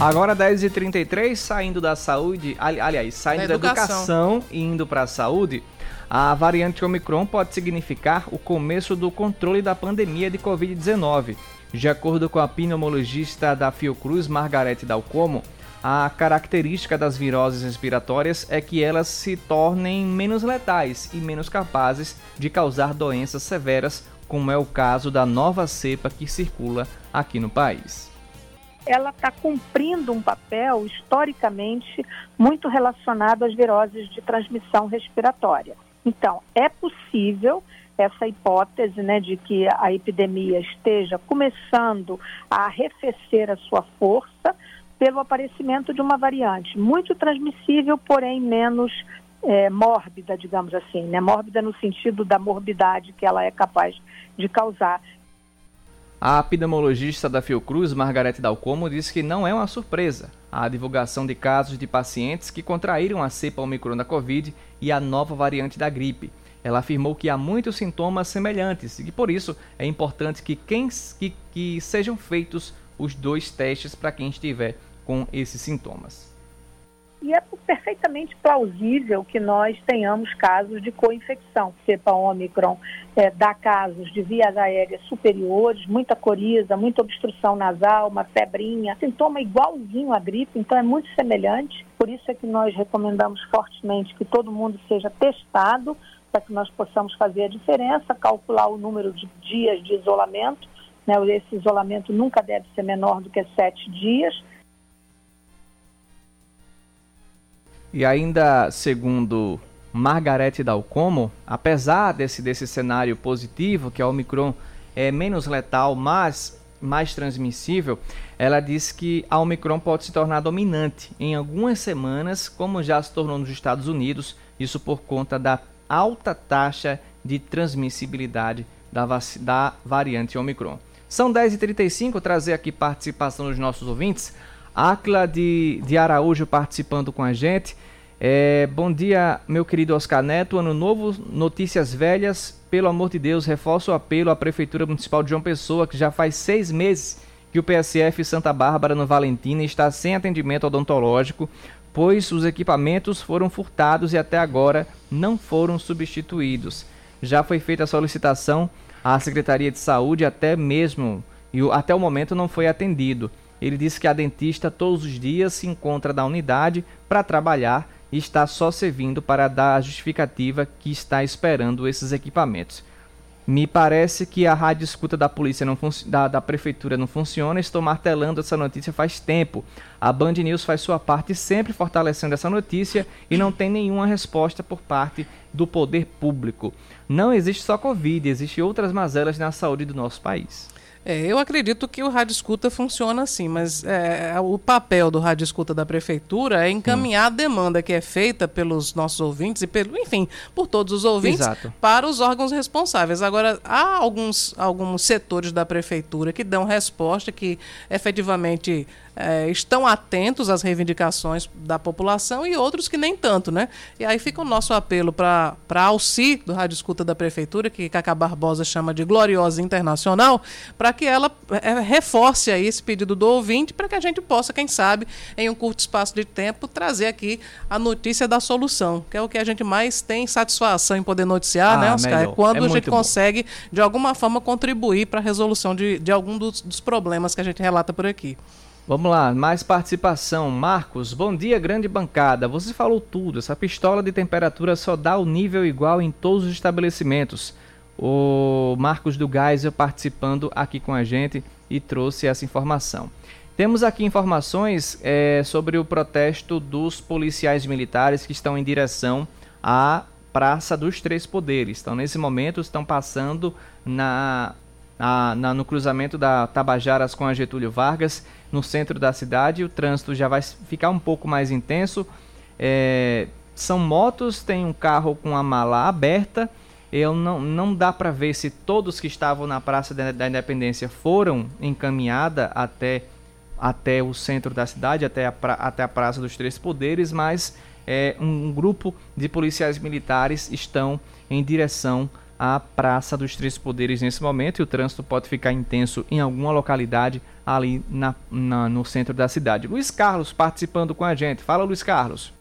B: Agora 10h33, saindo da saúde, aliás, saindo da educação e indo para a saúde, a variante Omicron pode significar o começo do controle da pandemia de Covid-19. De acordo com a pneumologista da Fiocruz, Margarete Dalcomo, a característica das viroses respiratórias é que elas se tornem menos letais e menos capazes de causar doenças severas, como é o caso da nova cepa que circula aqui no país.
I: Ela está cumprindo um papel historicamente muito relacionado às viroses de transmissão respiratória. Então, é possível essa hipótese, né, de que a epidemia esteja começando a arrefecer a sua força pelo aparecimento de uma variante muito transmissível, porém menos mórbida, digamos assim, né? Mórbida no sentido da morbidade que ela é capaz de causar.
B: A epidemiologista da Fiocruz, Margarete Dalcomo, disse que não é uma surpresa a divulgação de casos de pacientes que contraíram a cepa Omicron da Covid e a nova variante da gripe. Ela afirmou que há muitos sintomas semelhantes e que, por isso, é importante que sejam feitos os 2 testes para quem estiver com esses sintomas.
I: E é perfeitamente plausível que nós tenhamos casos de co-infecção. Cepa Omicron dá casos de vias aéreas superiores, muita coriza, muita obstrução nasal, uma febrinha, sintoma igualzinho à gripe, então é muito semelhante. Por isso é que nós recomendamos fortemente que todo mundo seja testado, para que nós possamos fazer a diferença, calcular o número de dias de isolamento, né? Esse isolamento nunca deve ser menor do que 7 dias.
B: E ainda, segundo Margarete Dalcomo, apesar desse cenário positivo, que a Omicron é menos letal, mas mais transmissível, ela diz que a Omicron pode se tornar dominante em algumas semanas, como já se tornou nos Estados Unidos, isso por conta da alta taxa de transmissibilidade da variante Omicron. São 10h35, trazer aqui participação dos nossos ouvintes. Áquila de Araújo participando com a gente. Bom dia, meu querido Oscar Neto. Ano novo, notícias velhas. Pelo amor de Deus, reforço o apelo à Prefeitura Municipal de João Pessoa, que já faz 6 meses que o PSF Santa Bárbara, no Valentina, está sem atendimento odontológico, pois os equipamentos foram furtados e até agora não foram substituídos. Já foi feita a solicitação à Secretaria de Saúde, até o momento não foi atendido. Ele disse que a dentista todos os dias se encontra na unidade para trabalhar e está só servindo para dar a justificativa que está esperando esses equipamentos. Me parece que a rádio escuta da polícia da prefeitura não funciona. Estou martelando essa notícia faz tempo. A Band News faz sua parte sempre fortalecendo essa notícia e não tem nenhuma resposta por parte do poder público. Não existe só Covid, existem outras mazelas na saúde do nosso país.
C: Eu acredito que o Rádio Escuta funciona assim, mas o papel do Rádio Escuta da Prefeitura é encaminhar a demanda que é feita pelos nossos ouvintes e, por todos os ouvintes, exato, para os órgãos responsáveis. Agora, há alguns setores da Prefeitura que dão resposta, que efetivamente estão atentos às reivindicações da população e outros que nem tanto, né? E aí fica o nosso apelo para a Alci, do Rádio Escuta da Prefeitura, que Cacá Barbosa chama de Gloriosa Internacional, para que ela reforce aí esse pedido do ouvinte, para que a gente possa, quem sabe, em um curto espaço de tempo, trazer aqui a notícia da solução, que é o que a gente mais tem satisfação em poder noticiar, né, Oscar? Melhor. É quando a gente consegue, de alguma forma, contribuir para a resolução de algum dos problemas que a gente relata por aqui.
B: Vamos lá, mais participação. Marcos, bom dia, grande bancada. Você falou tudo, essa pistola de temperatura só dá o nível igual em todos os estabelecimentos. O Marcos do Geisel participando aqui com a gente e trouxe essa informação. Temos aqui informações sobre o protesto dos policiais militares que estão em direção à Praça dos Três Poderes. Então, nesse momento, estão passando no cruzamento da Tabajaras com a Getúlio Vargas, no centro da cidade. O trânsito já vai ficar um pouco mais intenso. São motos, tem um carro com a mala aberta. Não dá para ver se todos que estavam na Praça da Independência foram encaminhados até o centro da cidade, até a Praça dos Três Poderes, mas um grupo de policiais militares estão em direção a Praça dos Três Poderes nesse momento, e o trânsito pode ficar intenso em alguma localidade ali no centro da cidade. Luiz Carlos participando com a gente. Fala, Luiz Carlos.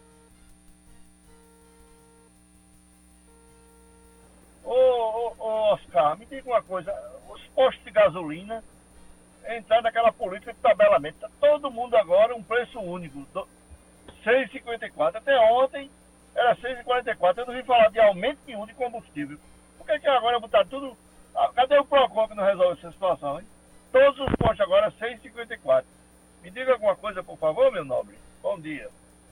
J: Oscar, me diga uma coisa, os postos de gasolina entraram naquela política de tabelamento, todo mundo agora um preço único, 6,54, até ontem era 6,44, eu não vi falar de aumento nenhum de combustível. Por que agora botar tudo, cadê o PROCON que não resolve essa situação, hein? Todos os postos agora 6,54. Me diga alguma coisa, por favor, meu nobre. Bom dia.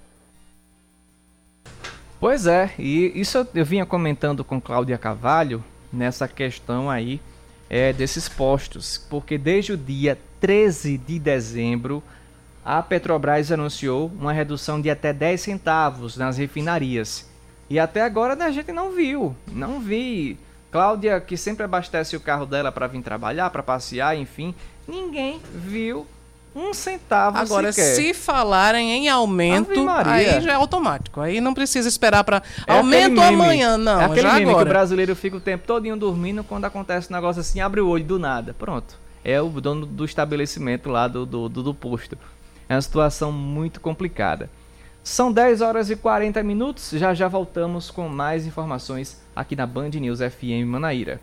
B: Pois é, e isso eu vinha comentando com Cláudia Carvalho nessa questão aí desses postos, porque desde o dia 13 de dezembro a Petrobras anunciou uma redução de até 10 centavos nas refinarias. E até agora a gente não vi. Cláudia, que sempre abastece o carro dela para vir trabalhar, para passear, enfim, ninguém viu um centavo
C: agora,
B: sequer.
C: Se falarem em aumento, aí já é automático. Aí não precisa esperar para aumento amanhã, não.
B: É aquele
C: já
B: meme
C: agora.
B: Que o brasileiro fica o tempo todinho dormindo, quando acontece um negócio assim, abre o olho do nada. Pronto. É o dono do estabelecimento lá do posto. É uma situação muito complicada. São 10 horas e 40 minutos. Já voltamos com mais informações aqui na Band News FM Manaíra.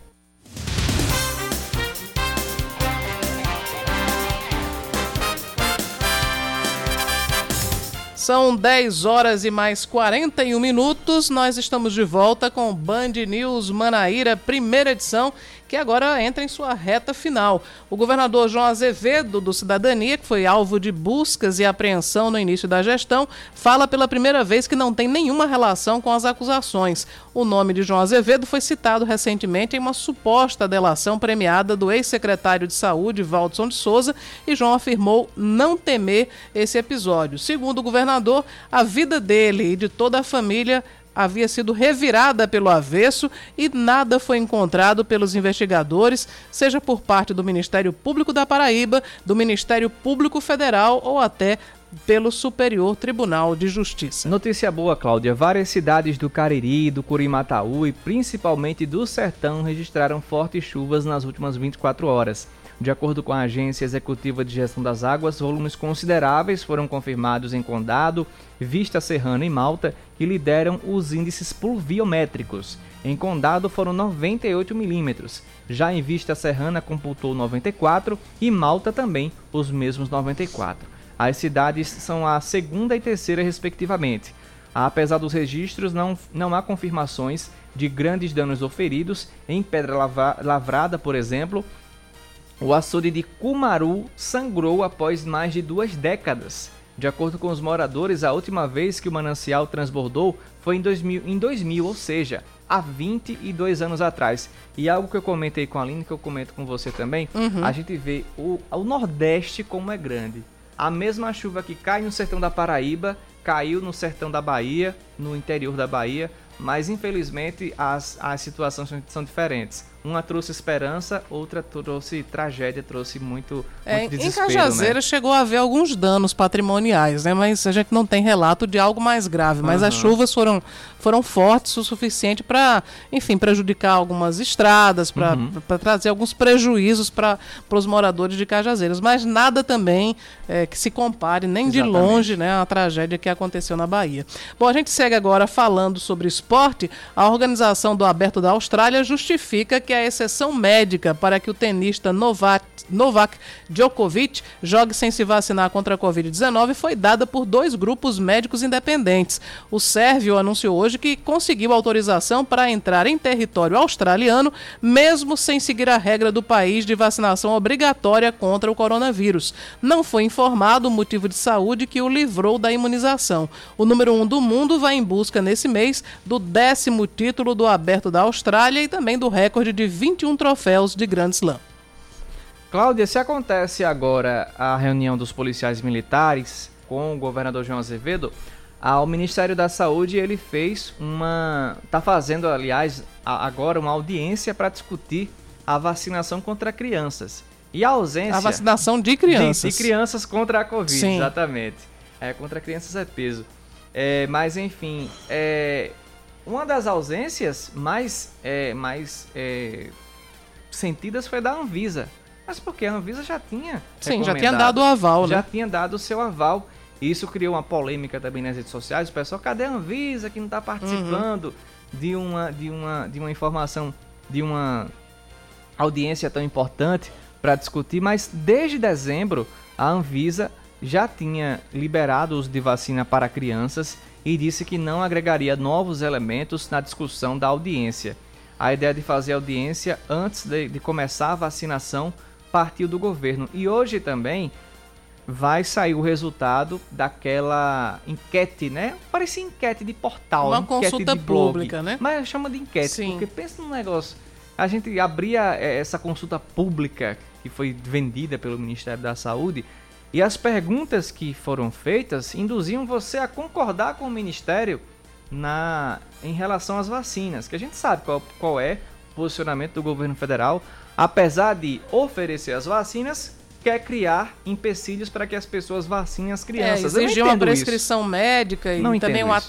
C: São 10 horas e mais 41 minutos. Nós estamos de volta com Band News Manaíra, primeira edição, que agora entra em sua reta final. O governador João Azevedo, do Cidadania, que foi alvo de buscas e apreensão no início da gestão, fala pela primeira vez que não tem nenhuma relação com as acusações. O nome de João Azevedo foi citado recentemente em uma suposta delação premiada do ex-secretário de Saúde, Valdson de Souza, e João afirmou não temer esse episódio. Segundo o governador, a vida dele e de toda a família havia sido revirada pelo avesso e nada foi encontrado pelos investigadores, seja por parte do Ministério Público da Paraíba, do Ministério Público Federal ou até pelo Superior Tribunal de Justiça.
B: Notícia boa, Cláudia. Várias cidades do Cariri, do Curimataú e principalmente do Sertão registraram fortes chuvas nas últimas 24 horas. De acordo com a Agência Executiva de Gestão das Águas, volumes consideráveis foram confirmados em Condado, Vista Serrana e Malta, que lideram os índices pluviométricos. Em Condado foram 98 milímetros, já em Vista Serrana computou 94 e Malta também os mesmos 94. As cidades são a segunda e terceira respectivamente. Apesar dos registros, não há confirmações de grandes danos ou feridos. Em Pedra Lavrada, por exemplo, o açude de Cumaru sangrou após mais de 2 décadas. De acordo com os moradores, a última vez que o manancial transbordou foi em 2000, ou seja, há 22 anos atrás. E algo que eu comentei com a Aline, que eu comento com você também, a gente vê o Nordeste como é grande. A mesma chuva que cai no sertão da Paraíba, caiu no sertão da Bahia, no interior da Bahia, mas infelizmente as situações são diferentes. Uma trouxe esperança, outra trouxe tragédia, trouxe muito desespero.
C: Em Cajazeiras, né? Chegou a haver alguns danos patrimoniais, né? Mas a gente não tem relato de algo mais grave. Mas as chuvas foram fortes o suficiente para, enfim, prejudicar algumas estradas, para trazer alguns prejuízos para os moradores de Cajazeiras. Mas nada também que se compare, nem de longe, né, a tragédia que aconteceu na Bahia. Bom, a gente segue agora falando sobre esporte. A organização do Aberto da Austrália justifica que a exceção médica para que o tenista Novak Djokovic jogue sem se vacinar contra a Covid-19 foi dada por 2 grupos médicos independentes. O sérvio anunciou hoje que conseguiu autorização para entrar em território australiano, mesmo sem seguir a regra do país de vacinação obrigatória contra o coronavírus. Não foi informado o motivo de saúde que o livrou da imunização. O número 1 do mundo vai em busca nesse mês do 10º título do Aberto da Austrália e também do recorde de 21 troféus de Grand Slam.
B: Cláudia, se acontece agora a reunião dos policiais militares com o governador João Azevedo, o Ministério da Saúde está fazendo, aliás, agora uma audiência para discutir a vacinação contra crianças. E a ausência...
C: A vacinação de crianças.
B: De crianças contra a Covid,
C: Sim.
B: Exatamente. Contra crianças é peso. Mas, enfim, uma das ausências mais sentidas foi da Anvisa. Mas porque a Anvisa já tinha
C: já tinha dado o aval, né?
B: Já tinha dado o seu aval. E isso criou uma polêmica também nas redes sociais. O pessoal, cadê a Anvisa que não está participando de uma informação, de uma audiência tão importante para discutir? Mas desde dezembro, a Anvisa já tinha liberado o uso de vacina para crianças e disse que não agregaria novos elementos na discussão da audiência. A ideia de fazer audiência antes de começar a vacinação partiu do governo. E hoje também vai sair o resultado daquela enquete, né? Parecia enquete de portal,
C: uma
B: enquete
C: consulta
B: de blog,
C: pública, né?
B: Mas chama de enquete,
C: Sim.
B: Porque pensa num negócio. A gente abria essa consulta pública que foi vendida pelo Ministério da Saúde e as perguntas que foram feitas induziam você a concordar com o Ministério em relação às vacinas, que a gente sabe qual é o posicionamento do governo federal, apesar de oferecer as vacinas, quer criar empecilhos para que as pessoas vacinem as crianças.
C: Exigir uma prescrição médica e também uma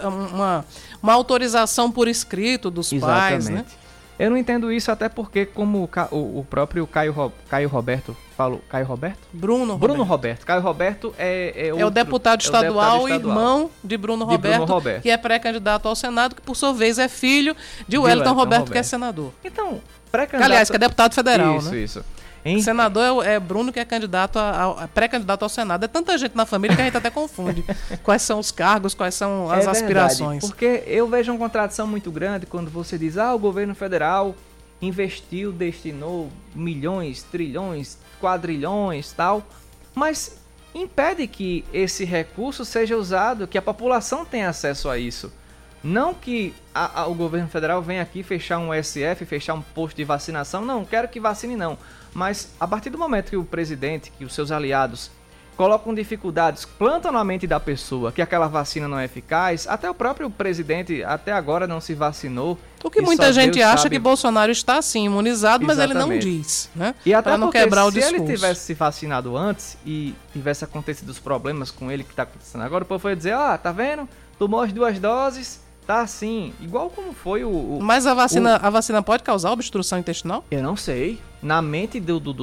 C: autorização por escrito dos pais, né?
B: Eu não entendo isso, até porque, como o próprio Caio Roberto falou... Caio Roberto?
C: Bruno Roberto.
B: Caio Roberto é
C: o deputado estadual, irmão de Bruno Roberto, que é pré-candidato ao Senado, que por sua vez é filho de Wellington Roberto, que é senador.
B: Então, pré-candidato...
C: Aliás, que é deputado federal, né?
B: Isso.
C: Senador é Bruno, que é pré-candidato ao Senado. É tanta gente na família que a gente até confunde quais são os cargos, quais são as aspirações.
B: Porque eu vejo uma contradição muito grande quando você diz, o governo federal investiu, destinou milhões, trilhões, quadrilhões, tal, mas impede que esse recurso seja usado, que a população tenha acesso a isso. Não que o governo federal venha aqui fechar um SF, fechar um posto de vacinação. Não, quero que vacine não. Mas a partir do momento que o presidente, que os seus aliados colocam dificuldades, plantam na mente da pessoa que aquela vacina não é eficaz, até o próprio presidente até agora não se vacinou.
C: O que muita gente acha que Bolsonaro está sim imunizado, mas ele não diz, né?
B: E até
C: para não quebrar o discurso.
B: Se ele tivesse se vacinado antes e tivesse acontecido os problemas com ele que está acontecendo agora, o povo foi dizer, tá vendo? Tomou as 2 doses, tá assim, igual como foi
C: Mas a vacina pode causar obstrução intestinal?
B: Eu não sei. Na mente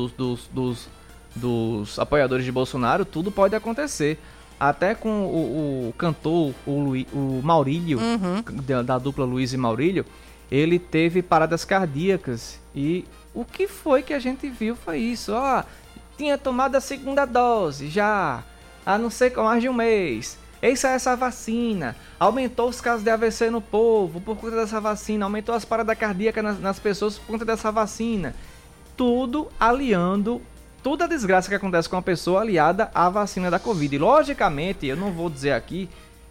B: dos apoiadores de Bolsonaro, tudo pode acontecer. Até com o cantor, o Maurílio, da dupla Luiz e Maurílio, ele teve paradas cardíacas. E o que foi que a gente viu foi isso. Tinha tomado a 2ª dose já, há não sei, mais de um mês. Essa vacina aumentou os casos de AVC no povo por conta dessa vacina, aumentou as paradas cardíacas nas pessoas por conta dessa vacina. Tudo aliando, toda a desgraça que acontece com a pessoa aliada à vacina da Covid. E, logicamente, eu não vou dizer aqui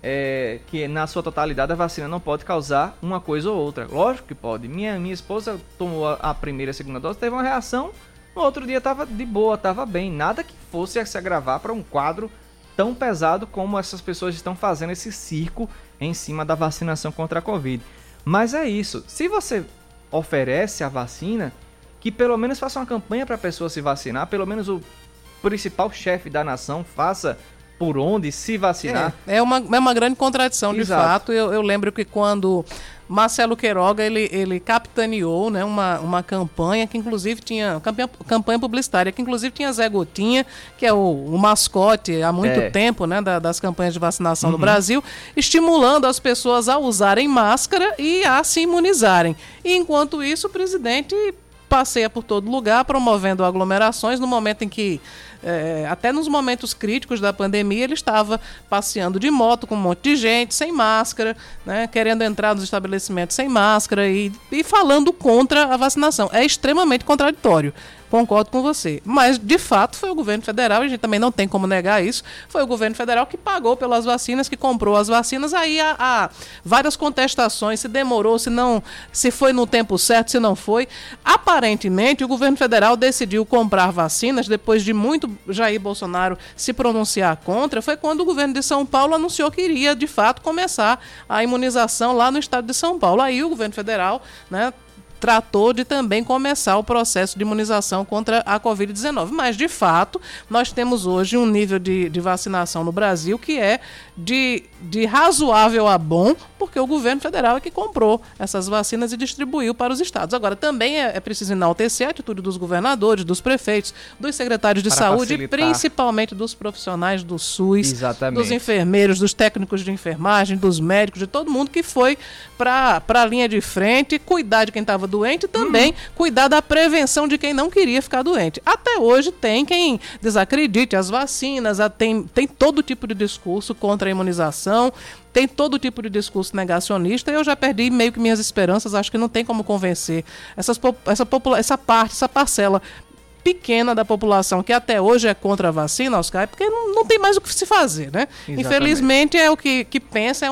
B: que na sua totalidade a vacina não pode causar uma coisa ou outra. Lógico que pode. Minha esposa tomou a 1ª e a 2ª dose, teve uma reação, no outro dia estava de boa, estava bem. Nada que fosse se agravar para um quadro tão pesado como essas pessoas estão fazendo esse circo em cima da vacinação contra a Covid. Mas é isso. Se você oferece a vacina, que pelo menos faça uma campanha para a pessoa se vacinar, pelo menos o principal chefe da nação faça por onde se vacinar.
C: É uma grande contradição, de fato. Eu lembro que quando Marcelo Queiroga ele capitaneou, né, uma campanha que inclusive tinha campanha publicitária, que inclusive tinha Zé Gotinha, que é o mascote há muito tempo, né, das campanhas de vacinação no Brasil, estimulando as pessoas a usarem máscara e a se imunizarem. E enquanto isso, o presidente passeia por todo lugar promovendo aglomerações no momento em que até nos momentos críticos da pandemia, ele estava passeando de moto com um monte de gente, sem máscara, né, querendo entrar nos estabelecimentos sem máscara e falando contra a vacinação. É extremamente contraditório. Concordo com você. Mas, de fato, foi o governo federal, e a gente também não tem como negar isso, foi o governo federal que pagou pelas vacinas, que comprou as vacinas. Aí há várias contestações, se demorou, se foi no tempo certo, se não foi. Aparentemente, o governo federal decidiu comprar vacinas depois de muito Jair Bolsonaro se pronunciar contra. Foi quando o governo de São Paulo anunciou que iria, de fato, começar a imunização lá no estado de São Paulo. Aí o governo federal, né, tratou de também começar o processo de imunização contra a Covid-19. Mas, de fato, nós temos hoje um nível de vacinação no Brasil que é de razoável a bom, porque o governo federal é que comprou essas vacinas e distribuiu para os estados. Agora, também é preciso enaltecer a atitude dos governadores, dos prefeitos, dos secretários de saúde e principalmente dos profissionais do SUS, dos enfermeiros, dos técnicos de enfermagem, dos médicos, de todo mundo que foi para a linha de frente, cuidar de quem estava doente e também cuidar da prevenção de quem não queria ficar doente. Até hoje tem quem desacredite as vacinas, tem todo tipo de discurso contra a imunização, tem todo tipo de discurso negacionista, e eu já perdi meio que minhas esperanças, acho que não tem como convencer essa parcela pequena da população que até hoje é contra a vacina, Oscar, porque não tem mais o que se fazer, né? Exatamente. Infelizmente é o que pensa,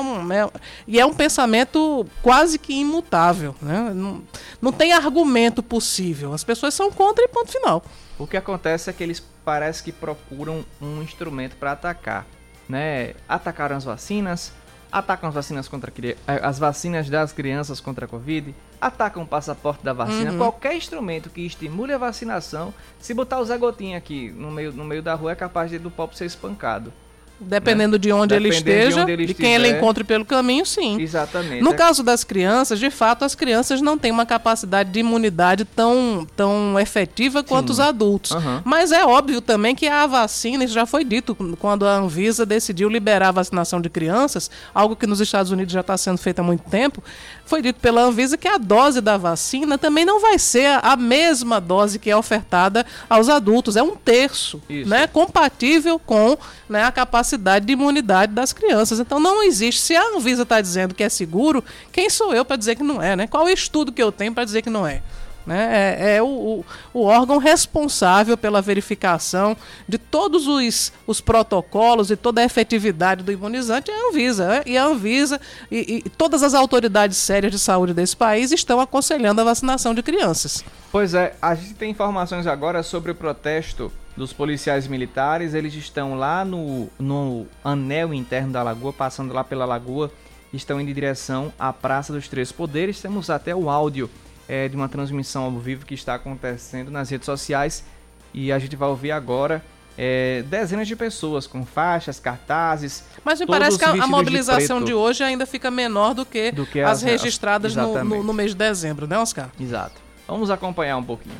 C: e é um pensamento quase que imutável, né? Não tem argumento possível, as pessoas são contra e ponto final.
B: O que acontece é que eles parece que procuram um instrumento para atacar, né? Atacaram as vacinas, atacam as vacinas as vacinas das crianças contra a Covid, atacam o passaporte da vacina, qualquer instrumento que estimule a vacinação, se botar o Zé Gotinha aqui no meio da rua é capaz do pobre ser espancado.
C: Dependendo de onde ele esteja, de quem ele encontre pelo caminho, sim.
B: Exatamente.
C: No caso das crianças, de fato, as crianças não têm uma capacidade de imunidade tão efetiva quanto os adultos. Mas é óbvio também que a vacina, isso já foi dito quando a Anvisa decidiu liberar a vacinação de crianças, algo que nos Estados Unidos já está sendo feito há muito tempo. Foi dito pela Anvisa que a dose da vacina também não vai ser a mesma dose que é ofertada aos adultos. É 1/3, né, compatível com, né, a capacidade de imunidade das crianças. Então não existe. Se a Anvisa está dizendo que é seguro, quem sou eu para dizer que não é, né? Qual é o estudo que eu tenho para dizer que não é? Né? É o órgão responsável pela verificação de todos os protocolos e toda a efetividade do imunizante é a Anvisa, né? E a Anvisa e todas as autoridades sérias de saúde desse país estão aconselhando a vacinação de crianças.
B: Pois é, a gente tem informações agora sobre o protesto dos policiais militares. Eles estão lá no anel interno da lagoa, passando lá pela lagoa, estão indo em direção à Praça dos Três Poderes. Temos até o áudio de uma transmissão ao vivo que está acontecendo nas redes sociais, e a gente vai ouvir agora dezenas de pessoas com faixas, cartazes.
C: Mas me parece que a mobilização de hoje ainda fica menor do que as registradas no mês de dezembro, né, Oscar?
B: Exato. Vamos acompanhar um pouquinho.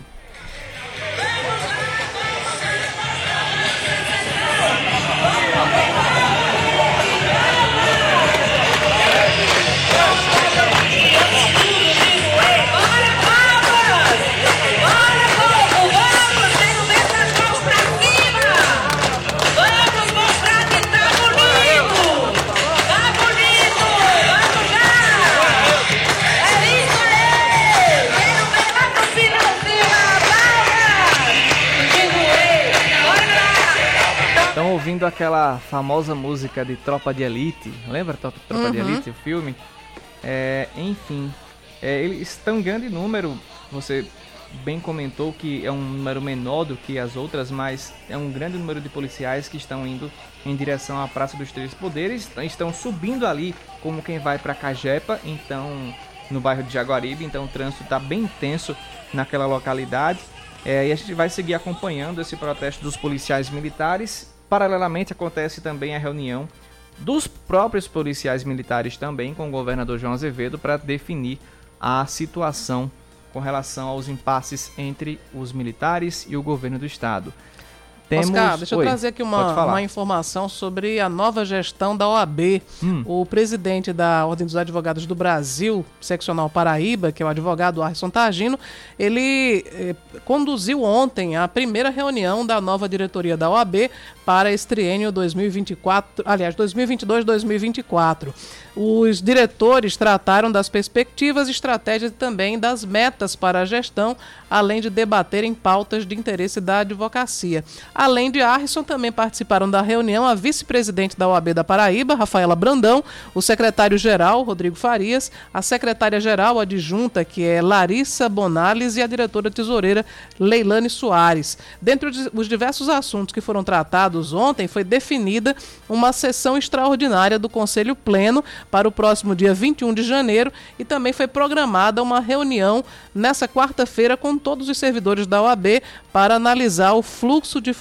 B: Estão ouvindo aquela famosa música de Tropa de Elite, lembra Tropa de Elite, o filme? Enfim, eles estão em grande número, você bem comentou que é um número menor do que as outras, mas é um grande número de policiais que estão indo em direção à Praça dos Três Poderes, estão subindo ali como quem vai para Cajepa, então no bairro de Jaguaribe, então o trânsito está bem intenso naquela localidade, e a gente vai seguir acompanhando esse protesto dos policiais militares. Paralelamente acontece também a reunião dos próprios policiais militares também com o governador João Azevedo para definir a situação com relação aos impasses entre os militares e o governo do estado.
C: Oscar, deixa eu trazer aqui uma informação sobre a nova gestão da OAB. O presidente da Ordem dos Advogados do Brasil, seccional Paraíba, que é o advogado Arson Targino, ele conduziu ontem a primeira reunião da nova diretoria da OAB para esse triênio 2022-2024. Os diretores trataram das perspectivas, estratégias e também das metas para a gestão, além de debaterem pautas de interesse da advocacia. Além de Arson, também participaram da reunião a vice-presidente da OAB da Paraíba, Rafaela Brandão, o secretário-geral, Rodrigo Farias, a secretária-geral adjunta, que é Larissa Bonales, e a diretora-tesoureira, Leilane Soares. Dentre os diversos assuntos que foram tratados ontem, foi definida uma sessão extraordinária do Conselho Pleno para o próximo dia 21 de janeiro e também foi programada uma reunião nessa quarta-feira com todos os servidores da OAB para analisar o fluxo de funcionamento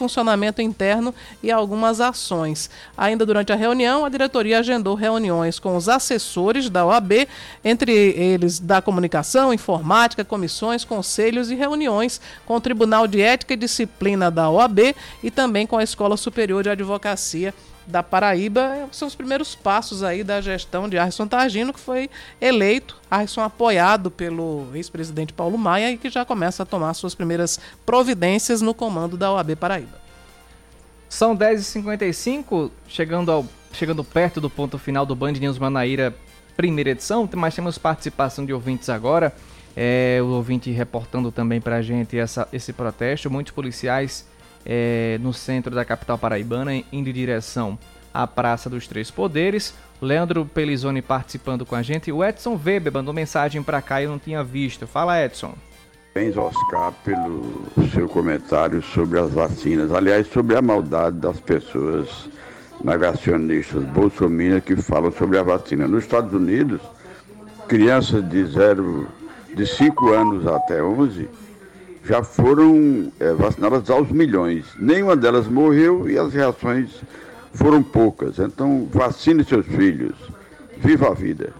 C: funcionamento interno e algumas ações. Ainda durante a reunião, a diretoria agendou reuniões com os assessores da OAB, entre eles da comunicação, informática, comissões, conselhos e reuniões com o Tribunal de Ética e Disciplina da OAB e também com a Escola Superior de Advocacia da Paraíba. São os primeiros passos aí da gestão de Arson Targino, que foi eleito, Arson apoiado pelo ex-presidente Paulo Maia e que já começa a tomar suas primeiras providências no comando da OAB Paraíba.
B: São 10h55, chegando perto do ponto final do Band News Manaíra, primeira edição, mas temos participação de ouvintes agora, o ouvinte reportando também pra gente esse protesto, muitos policiais no centro da capital paraibana, indo em direção à Praça dos Três Poderes. Leandro Pelizoni participando com a gente. O Edson Weber mandou mensagem para cá e eu não tinha visto. Fala, Edson.
K: Parabéns, Oscar, pelo seu comentário sobre as vacinas. Aliás, sobre a maldade das pessoas negacionistas bolsominions que falam sobre a vacina. Nos Estados Unidos, crianças de 5 anos até 11 já foram vacinadas aos milhões. Nenhuma delas morreu e as reações foram poucas. Então, vacine seus filhos. Viva a vida.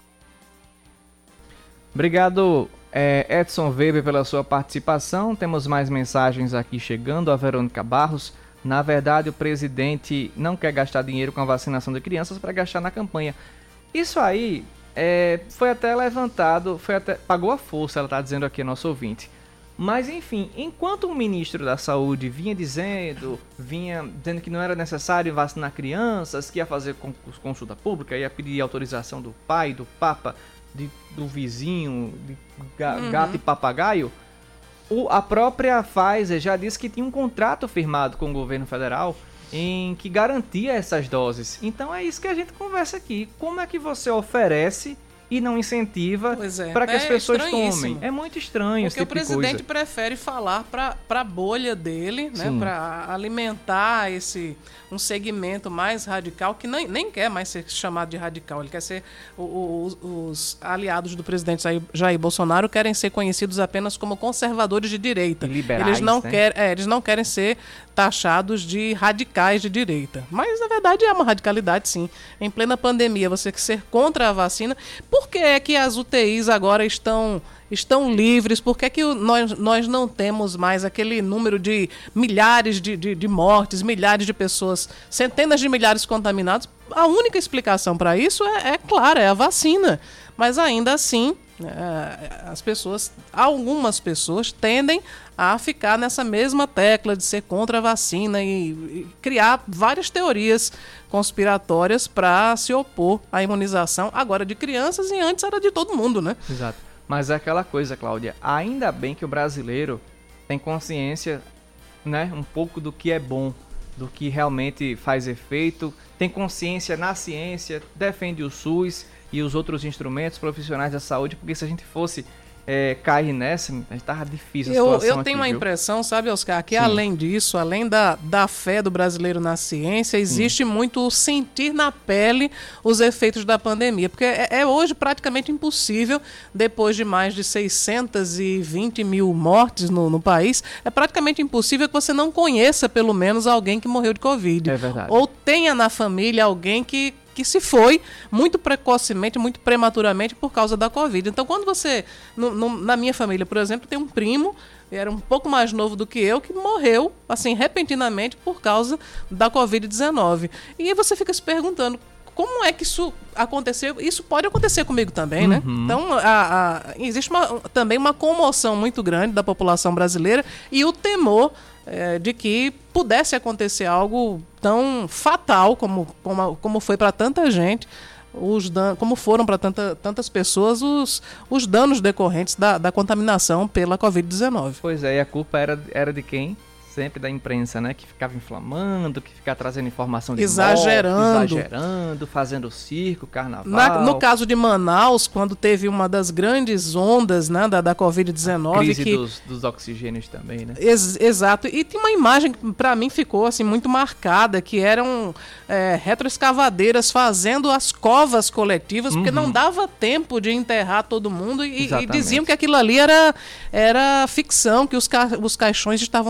B: Obrigado, Edson Weber, pela sua participação. Temos mais mensagens aqui chegando. A Verônica Barros. Na verdade, o presidente não quer gastar dinheiro com a vacinação de crianças para gastar na campanha. Isso aí foi até levantado, pagou a força, ela está dizendo aqui, nosso ouvinte. Mas, enfim, enquanto o ministro da Saúde vinha dizendo que não era necessário vacinar crianças, que ia fazer consulta pública, ia pedir autorização do pai, do papa, do vizinho, de gato e papagaio, a própria Pfizer já disse que tinha um contrato firmado com o governo federal em que garantia essas doses. Então é isso que a gente conversa aqui. Como é que você oferece e não incentiva para que as pessoas tomem? É muito estranho esse tipo de coisa.
C: Porque o presidente prefere falar para a bolha dele, né, para alimentar um segmento mais radical, que nem quer mais ser chamado de radical. Ele quer ser... Os aliados do presidente Jair Bolsonaro querem ser conhecidos apenas como conservadores de direita.
B: Liberais,
C: eles não querem ser taxados de radicais de direita. Mas, na verdade, é uma radicalidade, sim. Em plena pandemia, você ser contra a vacina. Por que é que as UTIs agora estão livres? Por que é que nós não temos mais aquele número de milhares de mortes, milhares de pessoas, centenas de milhares contaminados? A única explicação para isso é clara, é a vacina. Mas ainda assim, algumas pessoas tendem a ficar nessa mesma tecla de ser contra a vacina e criar várias teorias conspiratórias para se opor à imunização, agora de crianças e antes era de todo mundo, né?
B: Exato. Mas é aquela coisa, Cláudia, ainda bem que o brasileiro tem consciência, né, um pouco do que é bom, do que realmente faz efeito, tem consciência na ciência, defende o SUS e os outros instrumentos profissionais da saúde, porque se a gente fosse cair nessa, estava difícil a situação.
C: Eu tenho
B: aqui,
C: uma impressão, sabe, Oscar, que além disso, além da fé do brasileiro na ciência, existe muito o sentir na pele os efeitos da pandemia, porque é hoje praticamente impossível, depois de mais de 620 mil mortes no país, é praticamente impossível que você não conheça pelo menos alguém que morreu de Covid.
B: É verdade.
C: Ou tenha na família alguém que se foi muito precocemente, muito prematuramente por causa da Covid. Então, quando você... na minha família, por exemplo, tem um primo, era um pouco mais novo do que eu, que morreu, assim, repentinamente por causa da Covid-19. E aí você fica se perguntando, como é que isso aconteceu? Isso pode acontecer comigo também, né? Então, existe também uma comoção muito grande da população brasileira e o temor de que pudesse acontecer algo tão fatal como foi para tanta gente, como foram para tantas pessoas os danos decorrentes da contaminação pela Covid-19.
B: Pois é, e a culpa era de quem? Sempre da imprensa, né? Que ficava inflamando, que ficava trazendo informação de exagerando, fazendo circo, carnaval.
C: No caso de Manaus, quando teve uma das grandes ondas, né, da Covid-19...
B: Crise dos oxigênios também, né?
C: Exato. E tem uma imagem que para mim ficou assim, muito marcada, que eram retroescavadeiras fazendo as covas coletivas, porque não dava tempo de enterrar todo mundo e diziam que aquilo ali era ficção, que os caixões estavam sendo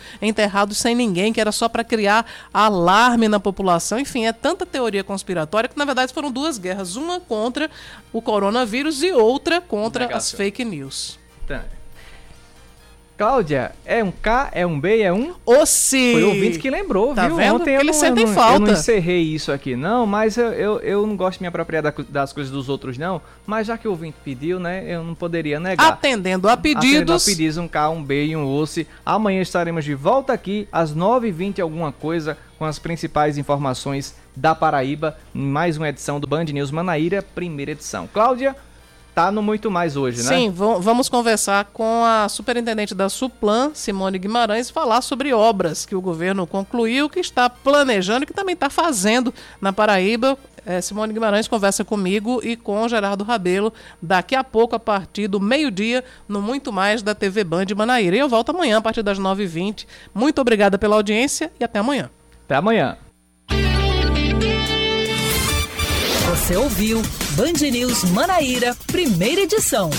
C: enterrados sem ninguém, que era só para criar alarme na população. Enfim, é tanta teoria conspiratória que, na verdade, foram duas guerras. Uma contra o coronavírus e outra contra as fake news.
B: Tá. Cláudia, é um K, é um B, é um...
C: Ossi!
B: Foi o ouvinte que lembrou,
C: tá
B: viu?
C: Vendo?
B: Ontem
C: Eles sentem falta.
B: Eu não encerrei isso aqui, não, mas eu não gosto de me apropriar das coisas dos outros, não. Mas já que o ouvinte pediu, né, eu não poderia negar.
C: Atendendo a pedidos,
B: um K, um B e um Ossi. Amanhã estaremos de volta aqui, às 9h20 alguma coisa, com as principais informações da Paraíba, em mais uma edição do Band News Manaíra, primeira edição. Cláudia... Tá no Muito Mais hoje, né?
C: Sim, vamos conversar com a superintendente da Suplan, Simone Guimarães, falar sobre obras que o governo concluiu, que está planejando e que também está fazendo na Paraíba. Simone Guimarães conversa comigo e com Gerardo Rabelo daqui a pouco, a partir do meio-dia, no Muito Mais da TV Band Manaíra. E eu volto amanhã, a partir das 9h20. Muito obrigada pela audiência e até amanhã.
B: Até amanhã.
A: Você ouviu Band News Manaíra, primeira edição.